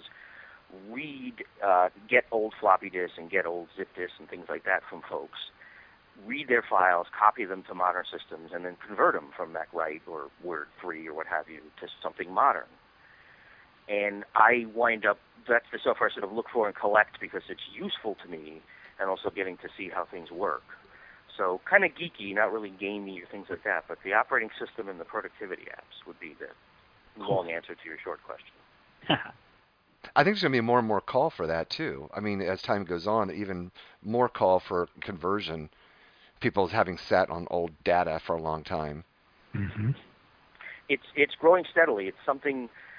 get old floppy disks and get old zip disks and things like that from folks, read their files, copy them to modern systems, and then convert them from MacWrite or Word 3 or what have you to something modern. And I wind up, that's the software I sort of look for and collect because it's useful to me, and also getting to see how things work. So kind of geeky, not really gamey or things like that, but the operating system and the productivity apps would be the long answer to your short question. I think there's going to be more and more call for that, too. I mean, as time goes on, even more call for conversion. People having sat on old data for a long time. Mm-hmm. It's growing steadily. It's something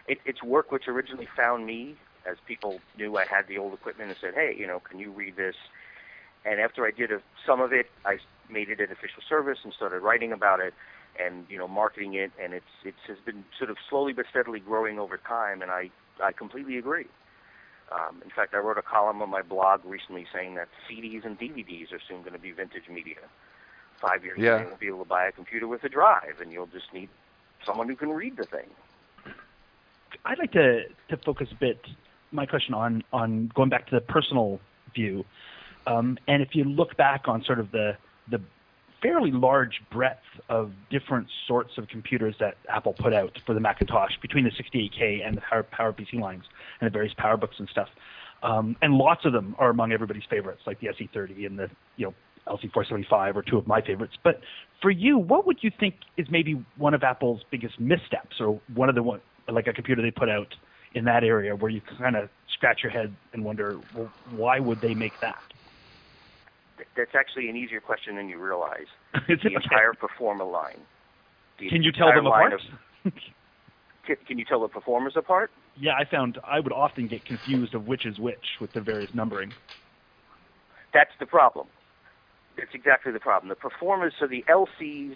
It's work which originally found me, as people knew I had the old equipment and said, hey, can you read this? And after I did some of it, I made it an official service and started writing about it and, marketing it. And it has been sort of slowly but steadily growing over time, and I completely agree. In fact, I wrote a column on my blog recently saying that CDs and DVDs are soon going to be vintage media. 5 years ago, you'll be able to buy a computer with a drive, and you'll just need someone who can read the thing. I'd like to focus a bit, my question, on going back to the personal view. And if you look back on sort of the fairly large breadth of different sorts of computers that Apple put out for the Macintosh, between the 68K and the PowerPC lines and the various PowerBooks and stuff, and lots of them are among everybody's favorites, like the SE30 and the LC475 are two of my favorites. But for you, what would you think is maybe one of Apple's biggest missteps, or one of like a computer they put out in that area where you kind of scratch your head and wonder, well, why would they make that? That's actually an easier question than you realize. The entire Performa line. Can you tell them apart? Can you tell the Performers apart? Yeah, I found I would often get confused of which is which with the various numbering. That's the problem. That's exactly the problem. The Performers, so the LCs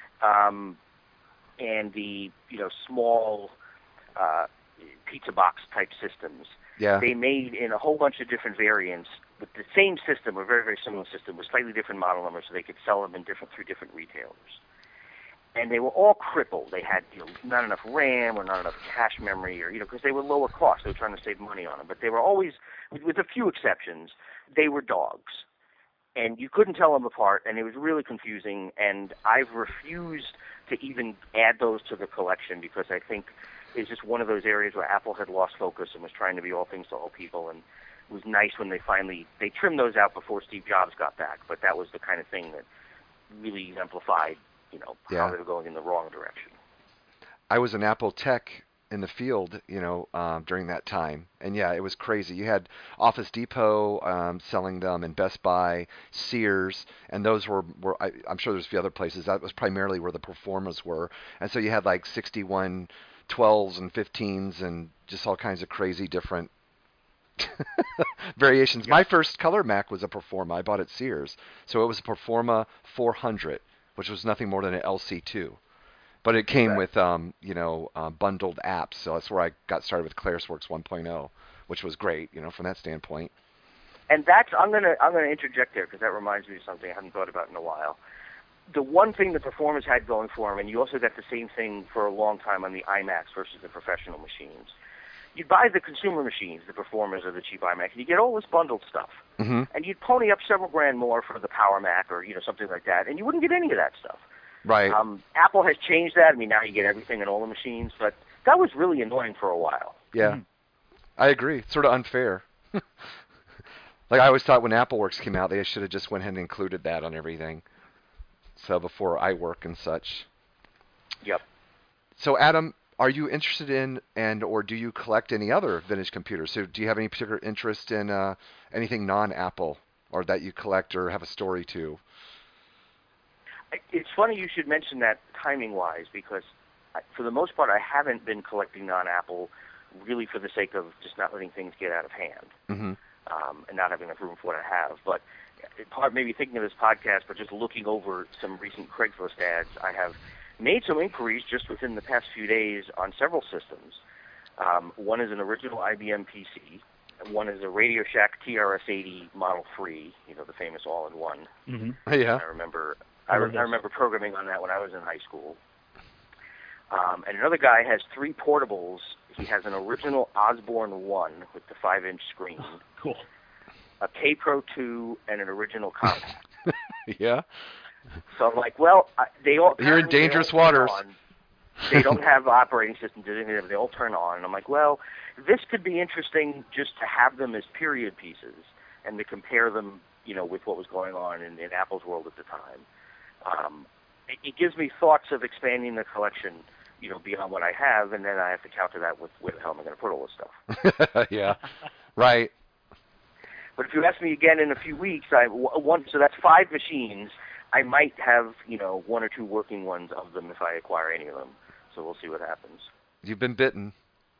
and the small pizza box type systems, they made in a whole bunch of different variants with the same system, or very, very similar system, with slightly different model numbers, so they could sell them through different retailers. And they were all crippled. They had not enough RAM or not enough cache memory, or because they were lower cost. They were trying to save money on them. But they were always, with a few exceptions, they were dogs. And you couldn't tell them apart, and it was really confusing. And I've refused to even add those to the collection because I think it's just one of those areas where Apple had lost focus and was trying to be all things to all people. And it was nice when they trimmed those out before Steve Jobs got back. But that was the kind of thing that really exemplified, how they were going in the wrong direction. I was an Apple tech in the field, during that time. And it was crazy. You had Office Depot selling them, and Best Buy, Sears, and those were I'm sure there's a few other places. That was primarily where the Performas were. And so you had like 61 12s and 15s and just all kinds of crazy different variations. My first color Mac was a Performa. I bought at Sears. So it was a Performa 400, which was nothing more than an LC2. But it came with, bundled apps. So that's where I got started with ClarisWorks 1.0, which was great, from that standpoint. And I'm gonna interject there because that reminds me of something I haven't thought about in a while. The one thing the Performers had going for them, and you also got the same thing for a long time on the iMacs versus the professional machines. You'd buy the consumer machines, the Performers or the cheap iMac, and you get all this bundled stuff. Mm-hmm. And you'd pony up several grand more for the Power Mac or something like that, and you wouldn't get any of that stuff. Right. Apple has changed that. I mean, now you get everything in all the machines, but that was really annoying for a while. Yeah, mm-hmm. I agree. It's sort of unfair. Like I always thought when AppleWorks came out, they should have just went ahead and included that on everything. So before iWork and such. Yep. So Adam, are you interested in or do you collect any other vintage computers? So do you have any particular interest in anything non-Apple, or that you collect or have a story to? It's funny you should mention that timing-wise, because for the most part I haven't been collecting non-Apple really for the sake of just not letting things get out of hand, mm-hmm. And not having enough room for what I have. But part maybe thinking of this podcast, but just looking over some recent Craigslist ads, I have made some inquiries just within the past few days on several systems. One is an original IBM PC. One is a Radio Shack TRS-80 Model 3, the famous all-in-one. Mm-hmm. Yeah. I remember programming on that when I was in high school. And another guy has 3 portables. He has an original Osborne 1 with the 5-inch screen. Cool. A K-Pro 2 and an original compact. Yeah. So I'm like, well, you're in dangerous waters. They don't have operating systems. They all turn on. And I'm like, well, this could be interesting just to have them as period pieces and to compare them, with what was going on in Apple's world at the time. It gives me thoughts of expanding the collection, beyond what I have, and then I have to counter that with where the hell am I going to put all this stuff? Yeah, right. But if you ask me again in a few weeks, so that's 5 machines. I might have, 1 or 2 working ones of them if I acquire any of them. So we'll see what happens. You've been bitten.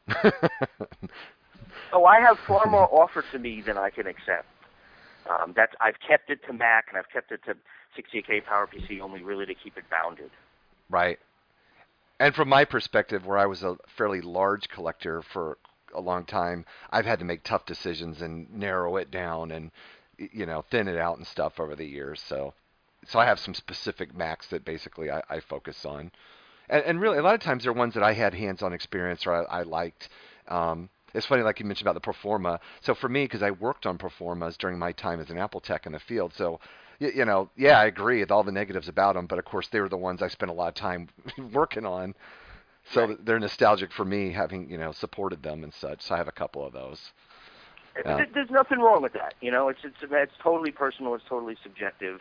Oh, I have far more offered to me than I can accept. I've kept it to Mac, and I've kept it to 68K PowerPC only really to keep it bounded. Right. And from my perspective, where I was a fairly large collector for a long time, I've had to make tough decisions and narrow it down and thin it out and stuff over the years. So I have some specific Macs that basically I focus on. And really, a lot of times they're ones that I had hands-on experience or I liked. It's funny, like you mentioned about the Performa. So for me, because I worked on Performas during my time as an Apple tech in the field, so I agree with all the negatives about them, but of course they were the ones I spent a lot of time working on. So Right. they're nostalgic for me, having supported them and such. So I have a couple of those. There's nothing wrong with that. It's totally personal. It's totally subjective.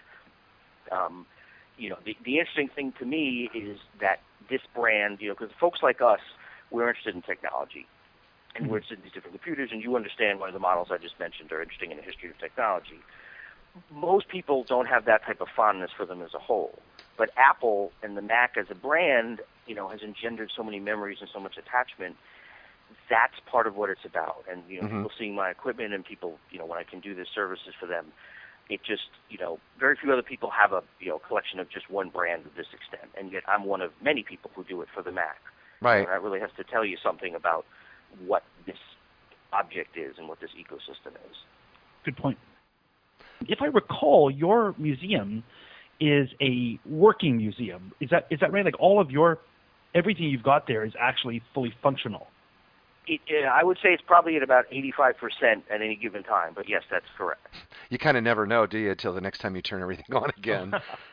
The interesting thing to me is that this brand, because folks like us, we're interested in technology, and we're interested in these different computers, and you understand why the models I just mentioned are interesting in the history of technology. Most people don't have that type of fondness for them as a whole. But Apple and the Mac as a brand, has engendered so many memories and so much attachment. That's part of what it's about. And, people seeing my equipment and people, when I can do the services for them, it just, very few other people have a, collection of just one brand of this extent. And yet I'm one of many people who do it for the Mac. Right. And that really has to tell you something about what this object is and what this ecosystem is. Good point. If I recall, your museum is a working museum. Is that right? Like everything you've got there is actually fully functional. I would say it's probably at about 85% at any given time, but yes, that's correct. You kind of never know, do you, until the next time you turn everything on again.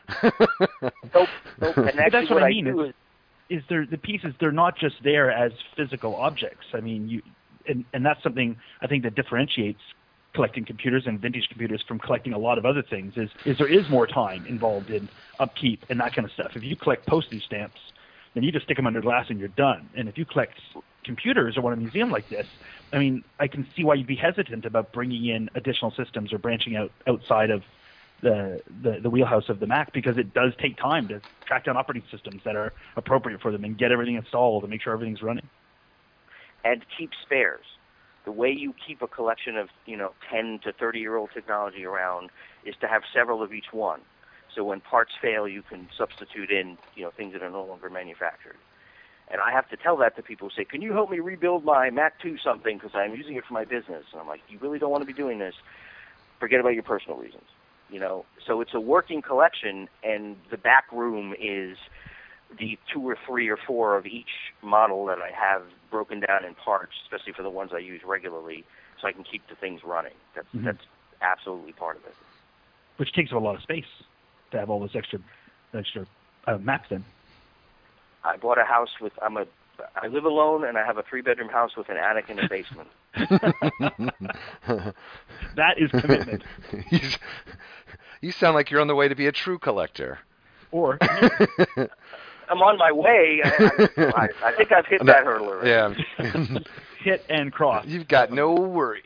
Nope. And But that's what I mean. do is the pieces, they're not just there as physical objects. I mean, and that's something I think that differentiates collecting computers and vintage computers from collecting a lot of other things is there is more time involved in upkeep and that kind of stuff. If you collect postage stamps, then you just stick them under glass and you're done. And if you collect computers or want a museum like this, I mean, I can see why you'd be hesitant about bringing in additional systems or branching outside of the wheelhouse of the Mac, because it does take time to track down operating systems that are appropriate for them and get everything installed and make sure everything's running. And keep spares. The way you keep a collection of 10 to 30-year-old technology around is to have several of each one. So when parts fail, you can substitute in things that are no longer manufactured. And I have to tell that to people who say, "Can you help me rebuild my Mac 2 something because I'm using it for my business?" And I'm like, "You really don't want to be doing this. Forget about your personal reasons." So it's a working collection, and the back room is the 2 or 3 or 4 of each model that I have broken down in parts, especially for the ones I use regularly, so I can keep the things running. That's absolutely part of it. Which takes up a lot of space to have all this extra Macs in. I bought a house I live alone, and I have a 3-bedroom house with an attic and a basement. That is commitment. You sound like you're on the way to be a true collector. Or I'm on my way. I think I've hit that hurdle already. Yeah. Hit and cross. You've got no worries.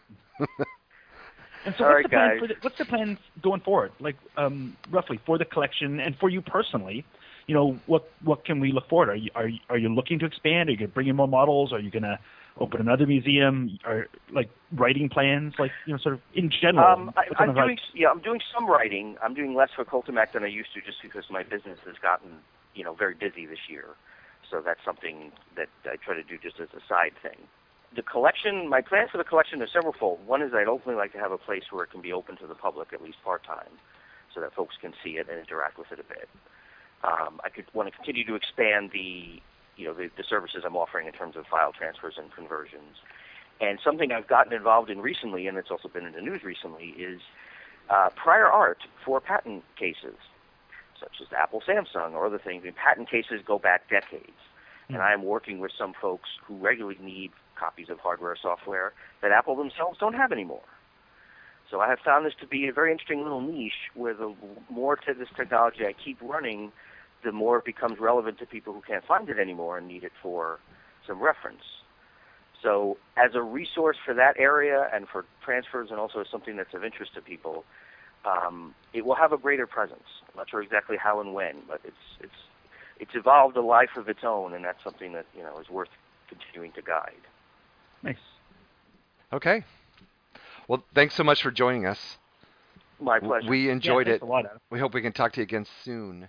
And so what's the plan going forward? Like roughly for the collection and for you personally, what can we look forward? Are you looking to expand? Are you going to bring in more models? Are you going to open another museum? Are like writing plans, like sort of in general? I'm doing some writing. I'm doing less for Cultimac than I used to, just because my business has gotten very busy this year. So that's something that I try to do just as a side thing. The collection, my plans for the collection are severalfold. One is I'd ultimately like to have a place where it can be open to the public, at least part-time, so that folks can see it and interact with it a bit. I could want to continue to expand the services I'm offering in terms of file transfers and conversions. And something I've gotten involved in recently, and it's also been in the news recently, is prior art for patent cases, such as Apple, Samsung, or other things. I mean, patent cases go back decades. And I am working with some folks who regularly need copies of hardware or software that Apple themselves don't have anymore. So I have found this to be a very interesting little niche where the more to this technology I keep running, the more it becomes relevant to people who can't find it anymore and need it for some reference. So as a resource for that area and for transfers, and also as something that's of interest to people, it will have a greater presence. I'm not sure exactly how and when, but it's evolved a life of its own, and that's something that is worth continuing to guide. Nice. Okay. Well, thanks so much for joining us. My pleasure. We enjoyed it. A lot, Adam. We hope we can talk to you again soon.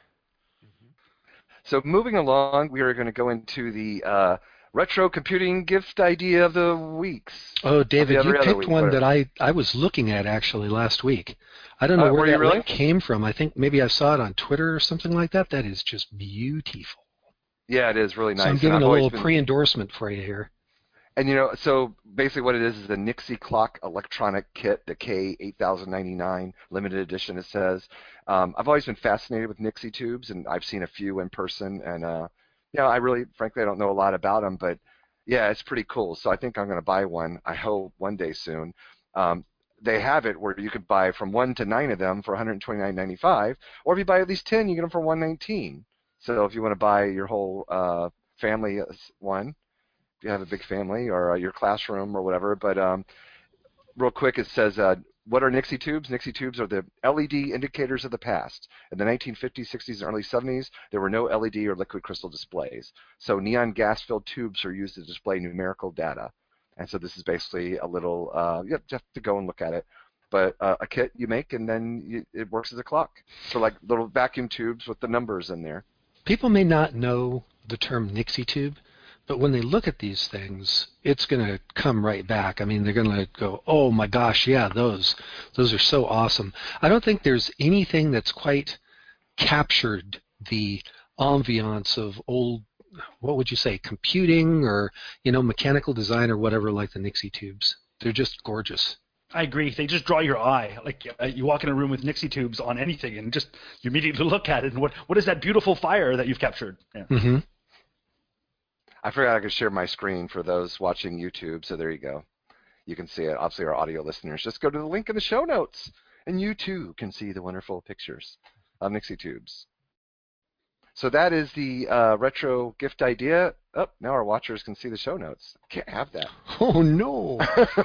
So moving along, we are going to go into the retro computing gift idea of the weeks. Oh, David, you picked one whatever. that I was looking at actually last week. I don't know where that link came from. I think maybe I saw it on Twitter or something like that. That is just beautiful. Yeah, it is really nice. So I'm giving a little pre-endorsement for you here. And, so basically what it is a Nixie clock electronic kit, the K8099 limited edition, it says. I've always been fascinated with Nixie tubes, and I've seen a few in person. And, I really, frankly, I don't know a lot about them. But, yeah, it's pretty cool. So I think I'm going to buy one, I hope, one day soon. They have it where you could buy from 1 to 9 of them for $129.95. Or if you buy at least 10, you get them for $119. So if you want to buy your whole family one, you have a big family or your classroom or whatever. But real quick, it says, what are Nixie tubes? Nixie tubes are the LED indicators of the past. In the 1950s, 60s, and early 70s, there were no LED or liquid crystal displays. So neon gas-filled tubes are used to display numerical data. And so this is basically a little, you have to go and look at it. But a kit you make, and then it works as a clock. So like little vacuum tubes with the numbers in there. People may not know the term Nixie tube, but when they look at these things, it's going to come right back. I mean, they're going to go, oh my gosh, yeah, those are so awesome. I don't think there's anything that's quite captured the ambiance of old, what would you say, computing or, mechanical design or whatever like the Nixie tubes. They're just gorgeous. I agree. They just draw your eye. Like you walk in a room with Nixie tubes on anything, and just you immediately look at it. And what is that beautiful fire that you've captured? Yeah. Mm-hmm. I forgot I could share my screen for those watching YouTube. So there you go. You can see it. Obviously, our audio listeners, just go to the link in the show notes, and you too can see the wonderful pictures of Nixie tubes. So that is the retro gift idea. Oh, now our watchers can see the show notes. Can't have that. Oh no.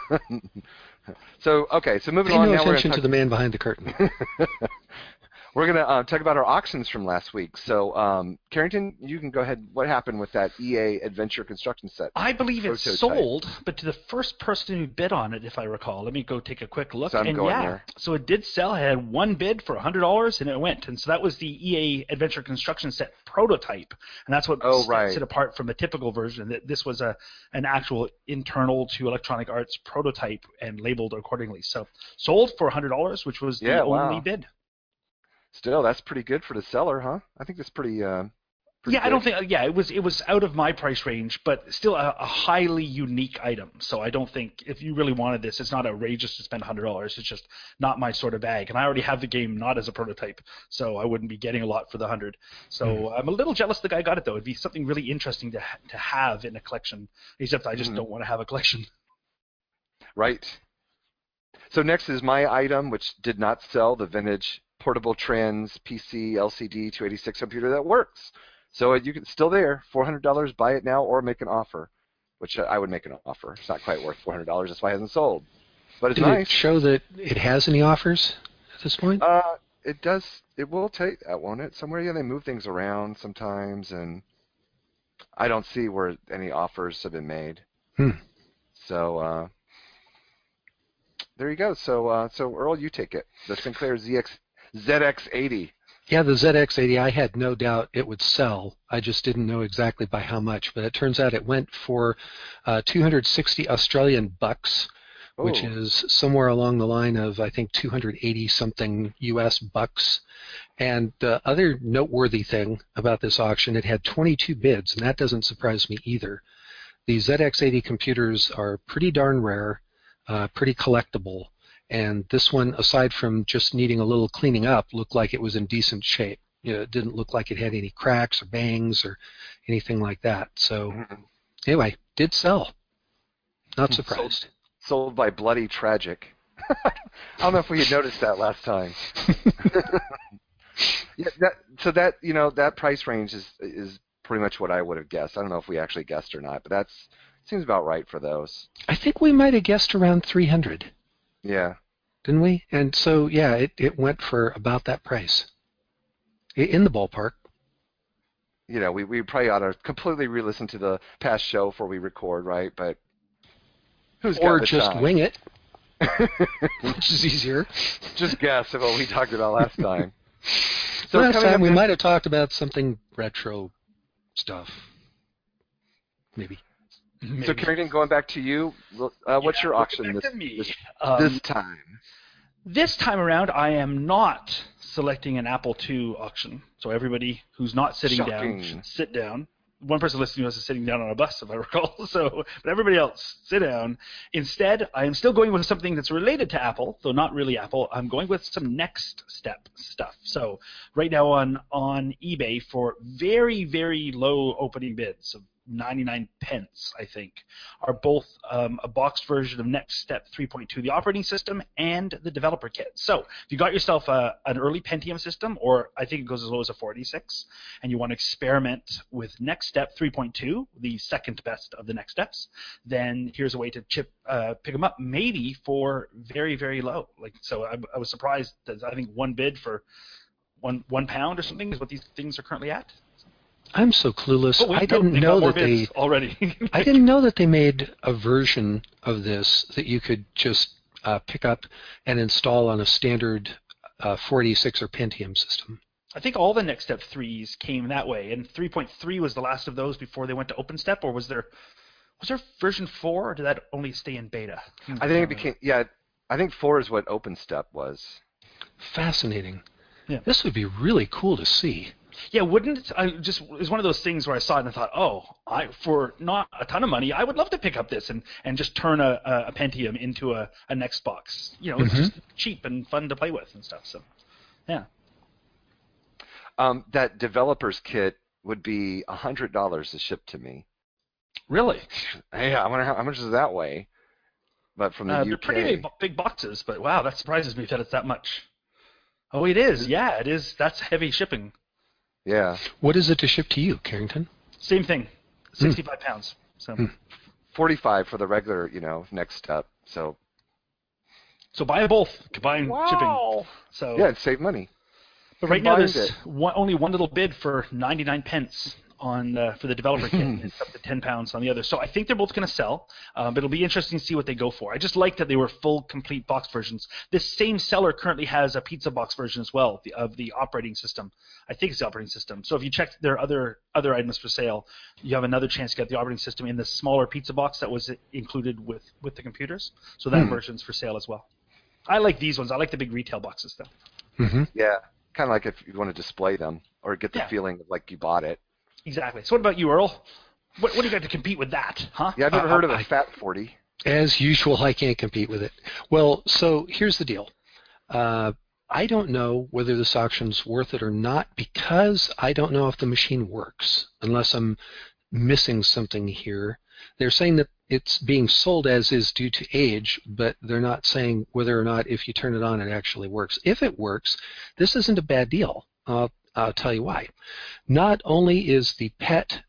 So moving on. Pay no attention to the man behind the curtain. We're going to talk about our auctions from last week. So, Carrington, you can go ahead. What happened with that EA Adventure Construction Set? I believe it's sold, but to the first person who bid on it, if I recall. Let me go take a quick look. So I'm going there. So it did sell. It had one bid for $100, and it went. And so that was the EA Adventure Construction Set prototype, and that's what sets it apart from a typical version. That this was an actual internal to Electronic Arts prototype and labeled accordingly. So sold for $100, which was the only bid. Still, that's pretty good for the seller, huh? I think that's pretty yeah, good. I don't think. Yeah, it was out of my price range, but still a highly unique item. So I don't think if you really wanted this, it's not outrageous to spend $100. It's just not my sort of bag, and I already have the game not as a prototype, so I wouldn't be getting a lot for the $100. So I'm a little jealous the guy got it though. It'd be something really interesting to have in a collection. Except I just don't want to have a collection. Right. So next is my item, which did not sell, the vintage Portable Trends PC LCD 286 computer that works. So you can still there, $400, buy it now or make an offer, which I would make an offer. It's not quite worth $400. That's why it hasn't sold. But it's nice. Did it show that it has any offers at this point? It does. It will take that, won't it? Somewhere, yeah, they move things around sometimes, and I don't see where any offers have been made. So there you go. So Earl, you take it. The Sinclair ZX80. Yeah, the ZX80, I had no doubt it would sell. I just didn't know exactly by how much. But it turns out it went for 260 Australian bucks, which is somewhere along the line of, I think, 280-something US bucks. And the other noteworthy thing about this auction, it had 22 bids, and that doesn't surprise me either. The ZX80 computers are pretty darn rare, pretty collectible. And this one, aside from just needing a little cleaning up, looked like it was in decent shape. It didn't look like it had any cracks or bangs or anything like that. So anyway, did sell. Not surprised. Sold by Bloody Tragic. I don't know if we had noticed that last time. Yeah, that price range is pretty much what I would have guessed. I don't know if we actually guessed or not, but that seems about right for those. I think we might have guessed around 300. Yeah. Didn't we? And so, yeah, it went for about that price. In the ballpark. we probably ought to completely re-listen to the past show before we record, right? But who's or got the just time? wing it, which is easier. Just guess at what we talked about last time. So Last coming time up we next- might have talked about something retro stuff. Maybe. So Carrington, going back to you, what's your auction back to me. this time? This time around, I am not selecting an Apple II auction. So everybody who's not sitting down Shocking. should sit down. One person listening to us is sitting down on a bus, if I recall. So, but everybody else, sit down. Instead, I am still going with something that's related to Apple, though not really Apple. I'm going with some Next Step stuff. So right now on eBay for very, very low opening bids of 99 pence, I think, are both a boxed version of Next Step 3.2, the operating system, and the developer kit. So if you got yourself an early Pentium system, or I think it goes as low as a 46, and you want to experiment with Next Step 3.2, the second best of the Next Steps, then here's a way to pick them up, maybe for very, very low. So I was surprised that I think one bid for £1 or something is what these things are currently at. I'm so clueless. Oh, wait, I didn't they know got more that they bids already. I didn't know that they made a version of this that you could just pick up and install on a standard 486 or Pentium system. I think all the Next Step 3s came that way, and 3.3 was the last of those before they went to OpenStep, or was there version 4, or did that only stay in beta? I think it became, I think 4 is what OpenStep was. Fascinating. Yeah. This would be really cool to see. Yeah, wouldn't it? It was one of those things where I saw it and I thought, for not a ton of money, I would love to pick up this and just turn a Pentium into a Next box. It's just cheap and fun to play with and stuff. So, yeah. That developer's kit would be $100 to ship to me. Really? Hey, I wonder how much is that weigh? But from the UK. They're pretty big boxes, but wow, that surprises me that it's that much. Oh, it is. Yeah, it is. That's heavy shipping. Yeah. What is it to ship to you, Carrington? Same thing, 65 pounds. So 45 for the regular, Next Step. So buy both, combine shipping. So yeah, it'd save money. But right now there's only one little bid for 99 pence for the developer kit. It's up to £10 on the other. So I think they're both going to sell, but it'll be interesting to see what they go for. I just like that they were full, complete box versions. This same seller currently has a pizza box version as well of the operating system. I think it's the operating system. So if you check their other items for sale, you have another chance to get the operating system in the smaller pizza box that was included with the computers. So that version's for sale as well. I like these ones. I like the big retail boxes, though. Mm-hmm. Yeah, kind of like if you want to display them or get the feeling of like you bought it. Exactly. So what about you, Earl? What do you got to compete with that, huh? Yeah, I've never heard of a Fat 40. As usual, I can't compete with it. Well, so here's the deal. I don't know whether this auction's worth it or not because I don't know if the machine works, unless I'm missing something here. They're saying that it's being sold as is due to age, but they're not saying whether or not if you turn it on it actually works. If it works, this isn't a bad deal. I'll tell you why. Not only is the PET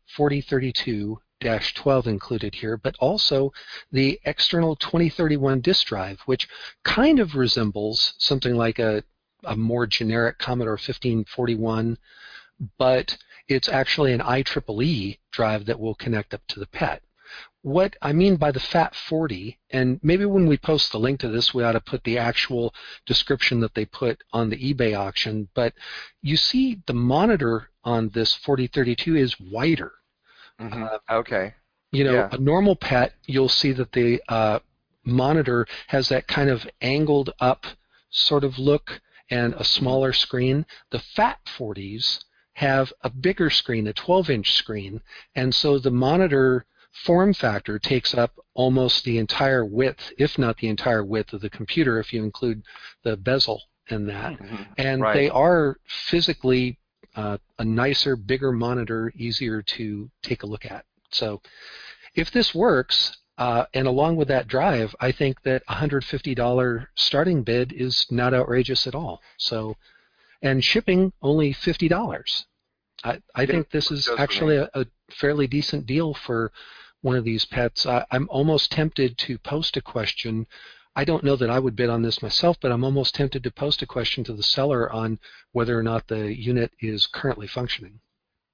4032-12 included here, but also the external 2031 disk drive, which kind of resembles something like a more generic Commodore 1541, but it's actually an IEEE drive that will connect up to the PET. What I mean by the FAT40, and maybe when we post the link to this, we ought to put the actual description that they put on the eBay auction, but you see the monitor on this 4032 is wider. Mm-hmm. Okay. A normal PET, you'll see that the monitor has that kind of angled up sort of look and a smaller screen. The FAT40s have a bigger screen, a 12-inch screen, and so the monitor form factor takes up almost the entire width, if not the entire width of the computer if you include the bezel in that. Mm-hmm. And they are physically a nicer, bigger monitor, easier to take a look at. So if this works, and along with that drive, I think that $150 starting bid is not outrageous at all. So, and shipping only $50. I think this is actually a fairly decent deal for one of these pets. I'm almost tempted to post a question. I don't know that I would bid on this myself, but I'm almost tempted to post a question to the seller on whether or not the unit is currently functioning.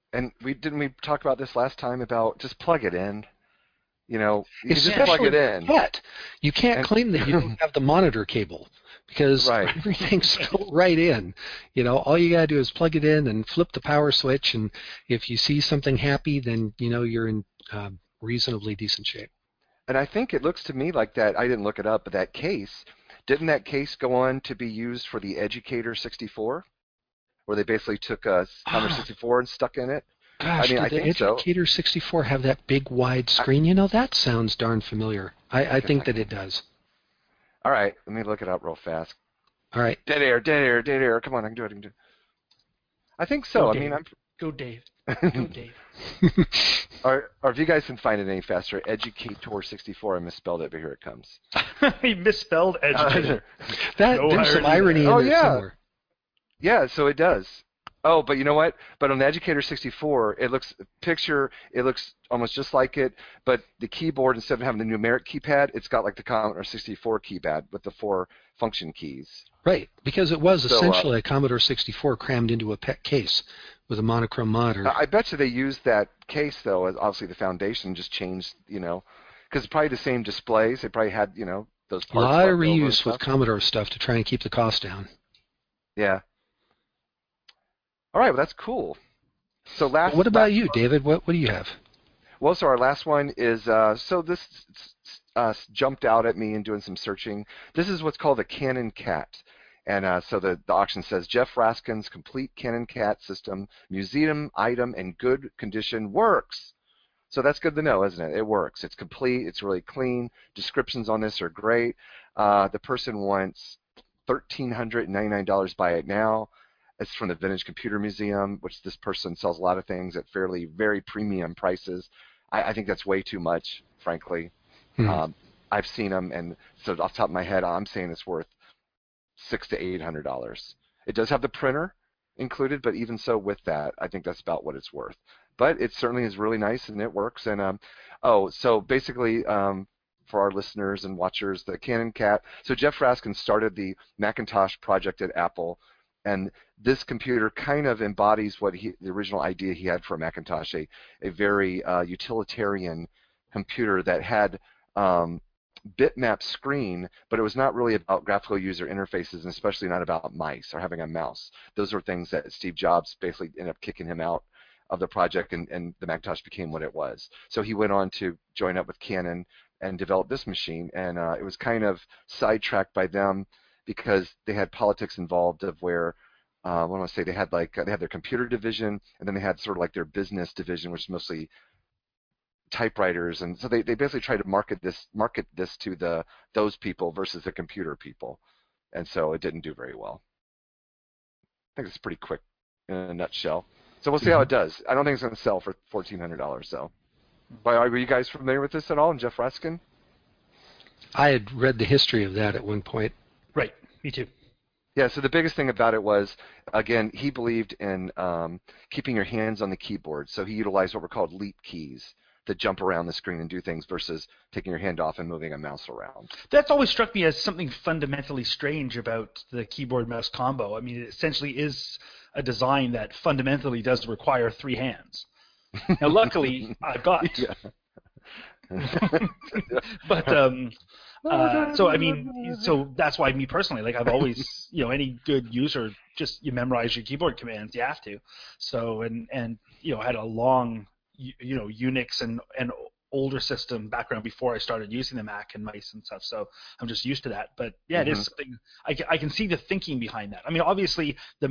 And didn't we talk about this last time about just plug it in? You know, you can just Especially plug it in. Yet, you can't claim that you don't have the monitor cable because Right. everything's built right in. You know, all you got to do is plug it in and flip the power switch, and if you see something happy, then you know you're in reasonably decent shape. And I think it looks to me like that. I didn't look it up, but didn't that case go on to be used for the Educator 64, where they basically took a Commodore 64 and stuck in it? Gosh, I mean, I did the think so. Educator 64 have that big wide screen? You know, that sounds darn familiar. I think that it does. All right, let me look it up real fast. All right. Dead air. Come on, I can do it. I think so. Go, I mean, Go, Dave. Go, Dave. or if you guys can find it any faster, Educator 64. I misspelled it, but here it comes. He misspelled educator. There's some irony in there somewhere. Yeah, so it does. Oh, but you know what? But on the Educator 64, it looks almost just like it, but the keyboard, instead of having the numeric keypad, it's got like the Commodore 64 keypad with the 4 function keys. Right, because it was essentially a Commodore 64 crammed into a PET case with a monochrome monitor. I bet you they used that case, though, as obviously the foundation, just changed, you know, because it's probably the same displays. They probably had, you know, those parts. A lot of reuse with Commodore stuff to try and keep the cost down. Yeah. All right, well, that's cool. So what about you, David? What do you have? Well, so our last one is, so this jumped out at me in doing some searching. This is what's called a Canon Cat. And so the auction says, Jeff Raskin's complete Canon Cat system, museum item in good condition, works. So that's good to know, isn't it? It works. It's complete. It's really clean. Descriptions on this are great. The person wants $1,399. Buy it now. It's from the Vintage Computer Museum, which this person sells a lot of things at very premium prices. I think that's way too much, frankly. I've seen them, and so off the top of my head, I'm saying it's worth $600 to $800. It does have the printer included, but even so, with that, I think that's about what it's worth. But it certainly is really nice, and it works. And so basically, for our listeners and watchers, the Canon Cat. So Jeff Raskin started the Macintosh project at Apple. And this computer kind of embodies the original idea he had for a Macintosh, a very utilitarian computer that had bitmap screen, but it was not really about graphical user interfaces, and especially not about mice or having a mouse. Those were things that Steve Jobs basically ended up kicking him out of the project, and the Macintosh became what it was. So he went on to join up with Canon and develop this machine, and it was kind of sidetracked by them, because they had politics involved of where, what do I want to say, they had their computer division, and then they had sort of like their business division, which is mostly typewriters, and so they basically tried to market this to those people versus the computer people, and so it didn't do very well. I think it's pretty quick in a nutshell. So we'll see how it does. I don't think it's going to sell for $1,400. So, are you guys familiar with this at all, and Jeff Raskin? I had read the history of that at one point. Right, me too. Yeah, so the biggest thing about it was, again, he believed in keeping your hands on the keyboard. So he utilized what were called leap keys to jump around the screen and do things versus taking your hand off and moving a mouse around. That's always struck me as something fundamentally strange about the keyboard-mouse combo. I mean, it essentially is a design that fundamentally does require 3 hands. Now, luckily, I've got. But so I mean, so that's why me personally, like I've always, any good user, just you memorize your keyboard commands, you have to. So and had a long, Unix and older system background before I started using the Mac and mice and stuff. So I'm just used to that. But yeah, it is something I can see the thinking behind that. I mean, obviously the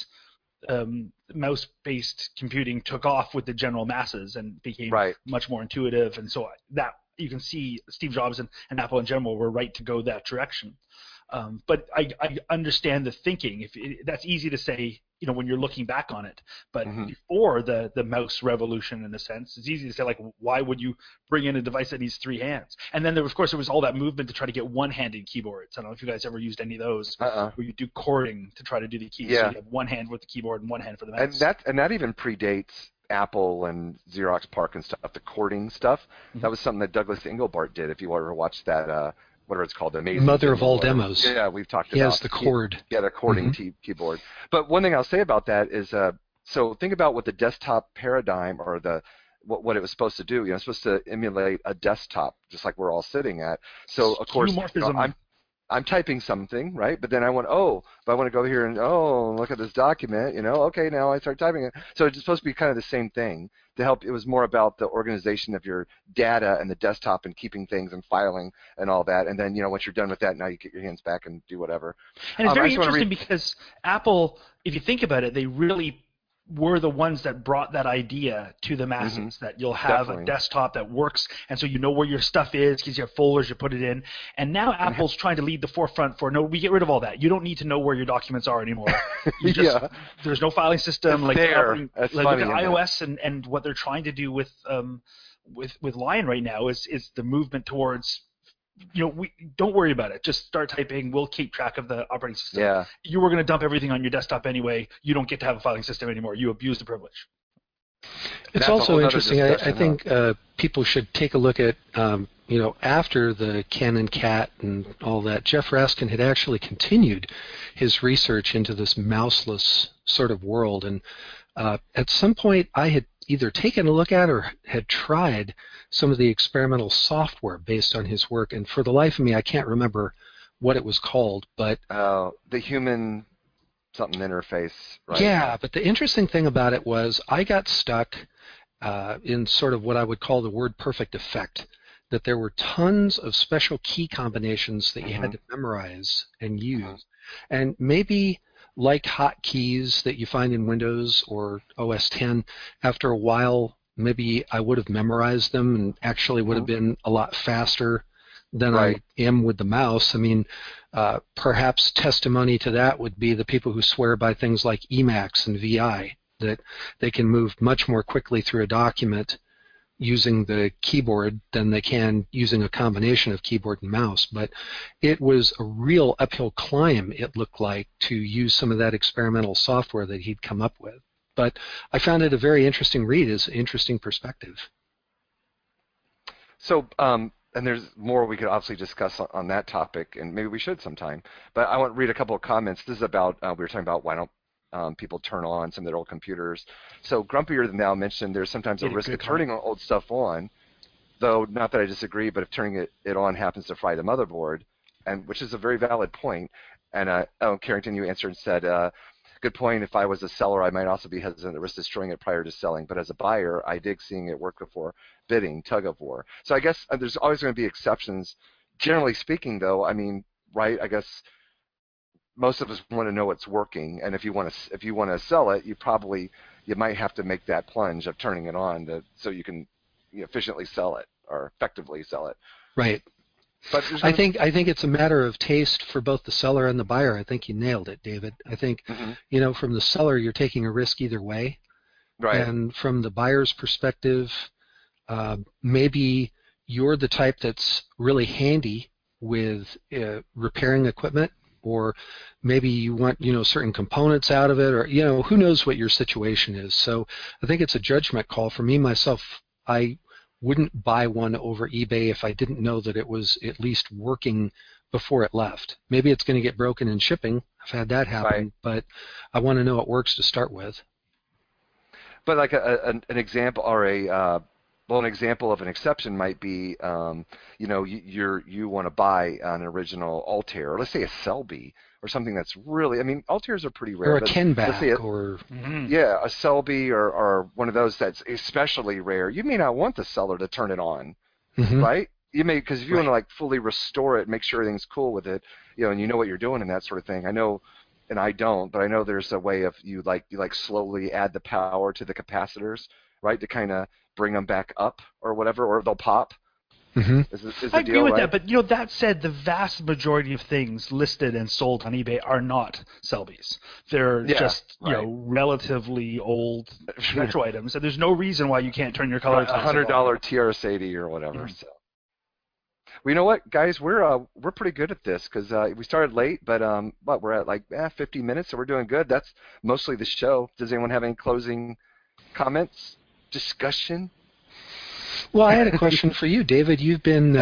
mouse-based computing took off with the general masses and became much more intuitive, and so that you can see Steve Jobs and Apple in general were right to go that direction. But I understand the thinking. That's easy to say, when you're looking back on it. But before the mouse revolution, in a sense, it's easy to say, like, why would you bring in a device that needs 3 hands? And then there was all that movement to try to get one-handed keyboards. I don't know if you guys ever used any of those, where you do chording to try to do the keys. Yeah. So you have one hand with the keyboard and one hand for the mouse. And that even predates Apple and Xerox PARC and stuff, the chording stuff. That was something that Douglas Engelbart did. If you ever watched that, whatever it's called, the Amazing Mother of all demos. Yeah, we've talked about. He has the chord. The chording keyboard. But one thing I'll say about that is So think about what the desktop paradigm or what it was supposed to do. It's supposed to emulate a desktop, just like we're all sitting at. So of course, I'm typing something, right? But then if I want to go here and look at this document, okay, now I start typing it. So it's supposed to be kind of the same thing to help. It was more about the organization of your data and the desktop and keeping things and filing and all that. And then, once you're done with that, now you get your hands back and do whatever. And it's very interesting because Apple, if you think about it, they really were the ones that brought that idea to the masses, that you'll have a desktop that works, and so you know where your stuff is because you have folders, you put it in. And now Apple's trying to lead the forefront for, no, we get rid of all that. You don't need to know where your documents are anymore. There's no filing system. Like look at iOS and what they're trying to do with Lion right now is the movement towards, don't worry about it. Just start typing. We'll keep track of the operating system. Yeah. You were going to dump everything on your desktop anyway. You don't get to have a filing system anymore. You abuse the privilege. It's also interesting. I think people should take a look at, after the Canon Cat and all that, Jeff Raskin had actually continued his research into this mouseless sort of world. And at some point, I had either taken a look at or had tried some of the experimental software based on his work, and for the life of me, I can't remember what it was called. But the human something interface, right? Yeah, but the interesting thing about it was I got stuck in sort of what I would call the word perfect effect, that there were tons of special key combinations that you had to memorize and use. And maybe like hotkeys that you find in Windows or OS X, after a while, maybe I would have memorized them and actually would have been a lot faster than I am with the mouse. I mean, perhaps testimony to that would be the people who swear by things like Emacs and VI, that they can move much more quickly through a document using the keyboard than they can using a combination of keyboard and mouse. But it was a real uphill climb, it looked like, to use some of that experimental software that he'd come up with. But I found it a very interesting read, as an interesting perspective. So, and there's more we could obviously discuss on that topic, and maybe we should sometime. But I want to read a couple of comments. This is about, we were talking about why don't people turn on some of their old computers. So Grumpier Than Thou mentioned there's sometimes a risk of turning old stuff on, though not that I disagree, but if turning it on happens to fry the motherboard, and which is a very valid point. And Carrington, you answered and said, good point. If I was a seller, I might also be hesitant to risk destroying it prior to selling. But as a buyer, I dig seeing it work before bidding, tug of war. So I guess there's always going to be exceptions. Generally speaking, though, I mean, right, I guess most of us want to know it's working, and if you want to sell it, you might have to make that plunge of turning it on so you can efficiently sell it or effectively sell it. Right. But I think it's a matter of taste for both the seller and the buyer. I think you nailed it, David. I think from the seller, you're taking a risk either way, right? And from the buyer's perspective, maybe you're the type that's really handy with repairing equipment, or maybe you want certain components out of it, or who knows what your situation is. So I think it's a judgment call. For me myself, I wouldn't buy one over eBay if I didn't know that it was at least working before it left. Maybe it's going to get broken in shipping. I've had that happen, but I want to know it works to start with. But like an example or an example of an exception might be, you want to buy an original Altair, or let's say a Selby, or something that's really, I mean, Altairs are pretty rare. Or a Kenback, or a Selby, or one of those that's especially rare. You may not want the seller to turn it on, right? You may, because if you want to like fully restore it, make sure everything's cool with it, and you know what you're doing and that sort of thing. I know, and I don't, but I know there's a way of you slowly add the power to the capacitors, right, to kind of bring them back up or whatever, or they'll pop. I agree with that, but that said, the vast majority of things listed and sold on eBay are not Selbys. They're just relatively old retro items, and there's no reason why you can't turn your color. $100 TRS-80 or whatever. So, well, you know what, guys, we're pretty good at this because we started late, but we're at 50 minutes, so we're doing good. That's mostly the show. Does anyone have any closing comments, discussion? Well, I had a question for you, David. You've been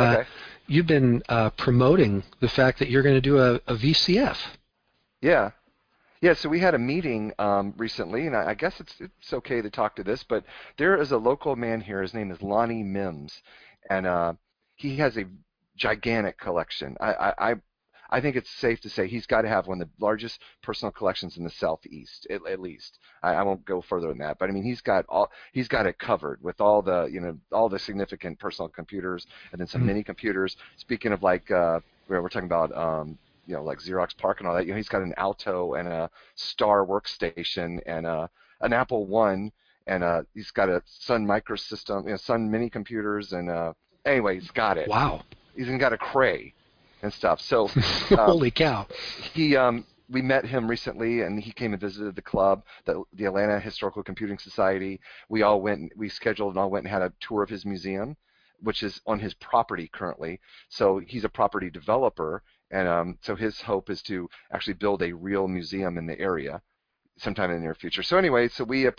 promoting the fact that you're going to do a VCF. Yeah. Yeah, so we had a meeting recently, and I guess it's okay to talk to this, but there is a local man here. His name is Lonnie Mims, and he has a gigantic collection. I think it's safe to say he's got to have one of the largest personal collections in the Southeast, at least. I won't go further than that, but I mean he's got it covered with all the significant personal computers, and then some mini computers. Speaking of like we're talking about like Xerox PARC and all that. He's got an Alto and a Star workstation and an Apple One, and he's got a Sun Microsystem, Sun mini computers, and anyway, he's got it. Wow. He's even got a Cray and stuff. So holy cow. We met him recently, and he came and visited the club, the Atlanta Historical Computing Society. We scheduled and all went and had a tour of his museum, which is on his property currently. So he's a property developer, and so his hope is to actually build a real museum in the area sometime in the near future. So anyway,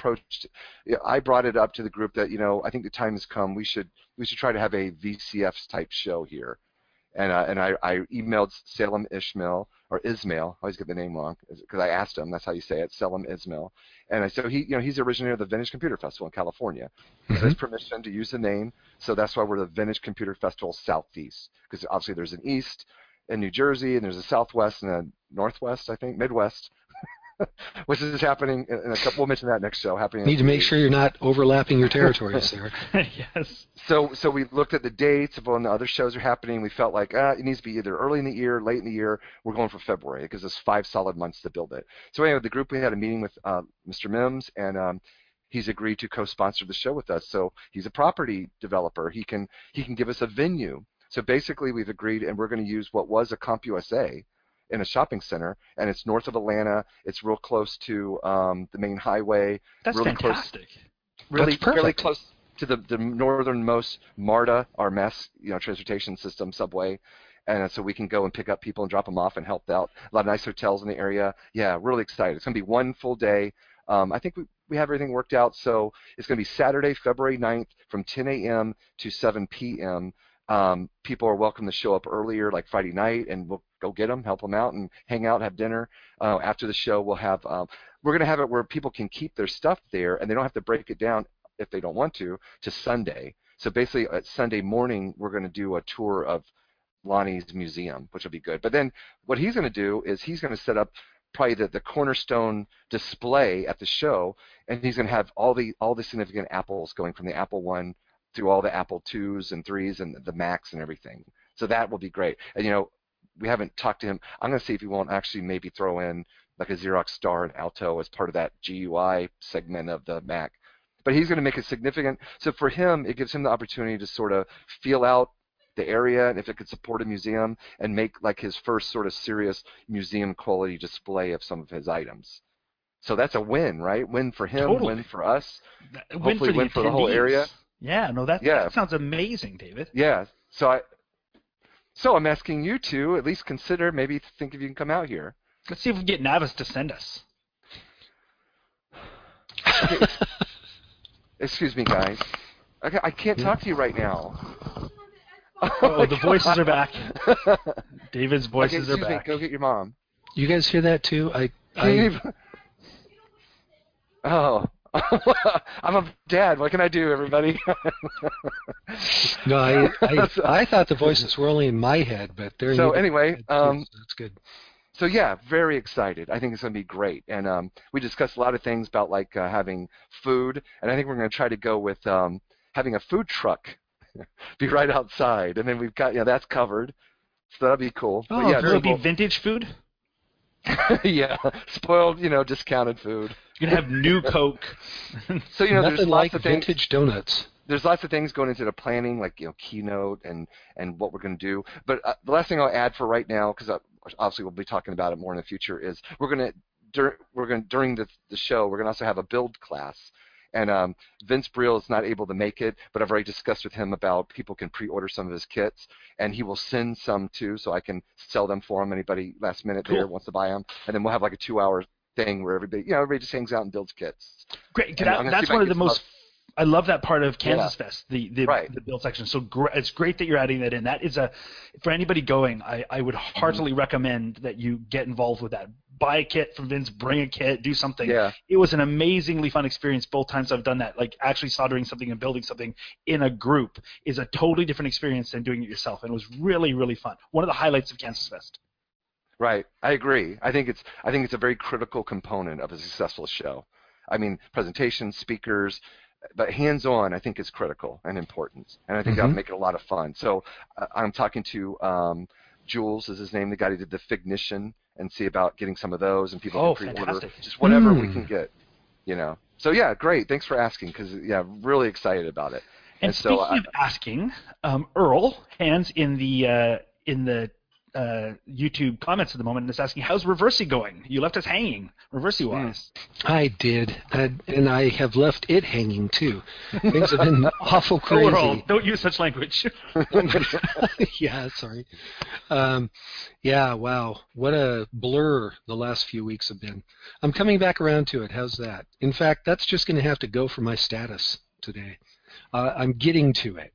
I brought it up to the group that, I think the time has come. We should try to have a VCF type show here. And I emailed Salem Ismail, I always get the name wrong because I asked him. That's how you say it, Salem Ismail. And so he's the originator of the Vintage Computer Festival in California. He has permission to use the name, so that's why we're the Vintage Computer Festival Southeast, because obviously there's an East in New Jersey, and there's a Southwest and a Northwest, I think, Midwest, which is happening in a couple. We'll mention that next show. Need to make sure you're not overlapping your territories there. Yes. So we looked at the dates of when the other shows are happening. We felt like it needs to be either early in the year, late in the year. We're going for February because it's 5 solid months to build it. So anyway, the group, we had a meeting with Mr. Mims, and he's agreed to co-sponsor the show with us. So he's a property developer. He can give us a venue. So basically, we've agreed, and we're going to use what was a CompUSA in a shopping center, and it's north of Atlanta. It's real close to the main highway. That's really fantastic. Really close to the northernmost MARTA, our mass transportation system, subway. And so we can go and pick up people and drop them off and help out. A lot of nice hotels in the area. Yeah, really excited. It's going to be one full day. I think we have everything worked out. So it's going to be Saturday, February 9th from 10 a.m. to 7 p.m. People are welcome to show up earlier, like Friday night, and we'll go get them, help them out, and hang out, have dinner. After the show, we're going to have it where people can keep their stuff there, and they don't have to break it down if they don't want to Sunday. So basically, at Sunday morning, we're going to do a tour of Lonnie's museum, which will be good. But then what he's going to do is he's going to set up probably the cornerstone display at the show, and he's going to have all the significant Apples going from the Apple One through all the Apple IIs and IIIs and the Macs and everything. So that will be great. And we haven't talked to him. I'm going to see if he won't actually maybe throw in like a Xerox Star and Alto as part of that GUI segment of the Mac. But he's going to make it significant. So for him, it gives him the opportunity to sort of feel out the area and if it could support a museum and make like his first sort of serious museum quality display of some of his items. So that's a win, right? Win for him, Totally. Win for us, Hopefully win for the whole area. Yeah, no, that sounds amazing, David. Yeah. So I'm asking you to at least consider, maybe think if you can come out here. Let's see if we can get Navis to send us. Okay. Excuse me, guys. Okay, I can't talk to you right now. Oh, the voices are back. David's voices are back. Excuse me, go get your mom. You guys hear that too? Oh. I'm a dad. What can I do, everybody? No, I thought the voices were only in my head, but they're so anyway. That's good. So yeah, very excited. I think it's going to be great. And we discussed a lot of things about like having food, and I think we're going to try to go with having a food truck be right outside, and then we've got that's covered, so that'll be cool. Oh, but yeah, it'll be vintage food. Yeah, spoiled, discounted food. You're gonna have new Coke. So Nothing there's like lots of things. vintage donuts. There's lots of things going into the planning, like Keynote and what we're going to do. But the last thing I'll add for right now, because obviously we'll be talking about it more in the future, is during the show we're going to also have a build class. And Vince Briel is not able to make it, but I've already discussed with him about people can pre-order some of his kits, and he will send some too, so I can sell them for him. Anybody last minute there wants to buy them, and then we'll have like a 2-hour thing where everybody just hangs out and builds kits. Great, that's one of the most. I love that part of Kansas Fest, the build section. So it's great that you're adding that in. That is for anybody going, I would heartily recommend that you get involved with that. buy a kit from Vince, bring a kit, do something. Yeah. It was an amazingly fun experience both times I've done that. Like actually soldering something and building something in a group is a totally different experience than doing it yourself, and it was really, really fun. One of the highlights of Kansas Fest. Right. I agree. I think it's a very critical component of a successful show. I mean, presentations, speakers, but hands-on, I think, is critical and important, and I think that'll make it a lot of fun. So I'm talking to Jules, is his name, the guy who did the Fignition, and see about getting some of those, and people can pre-order fantastic. just whatever we can get, you know. So yeah, great. Thanks for asking, because yeah, really excited about it. And speaking of asking, Earl, hands in the YouTube comments at the moment, is asking, how's Reversey going? You left us hanging, Reversey-wise. I did, and I have left it hanging, too. Things have been awful crazy. Earl, don't use such language. Yeah, sorry. Yeah, wow. What a blur the last few weeks have been. I'm coming back around to it. How's that? In fact, that's just going to have to go for my status today. I'm getting to it.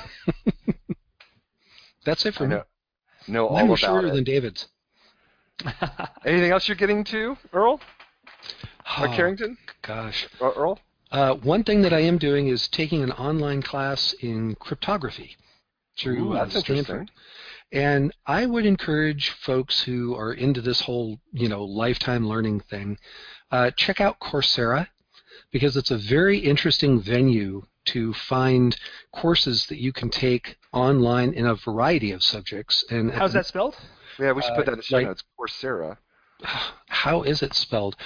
That's it for me. Know all Mine about shorter it. than David's. Anything else you're getting to, Earl? Or Carrington? Gosh. Or Earl? One thing that I am doing is taking an online class in cryptography through That's Stanford. interesting. And I would encourage folks who are into this whole, lifetime learning thing, check out Coursera, because it's a very interesting venue to find courses that you can take online in a variety of subjects. And How's that spelled? Yeah, we should put that in the show notes. Coursera. How is it spelled?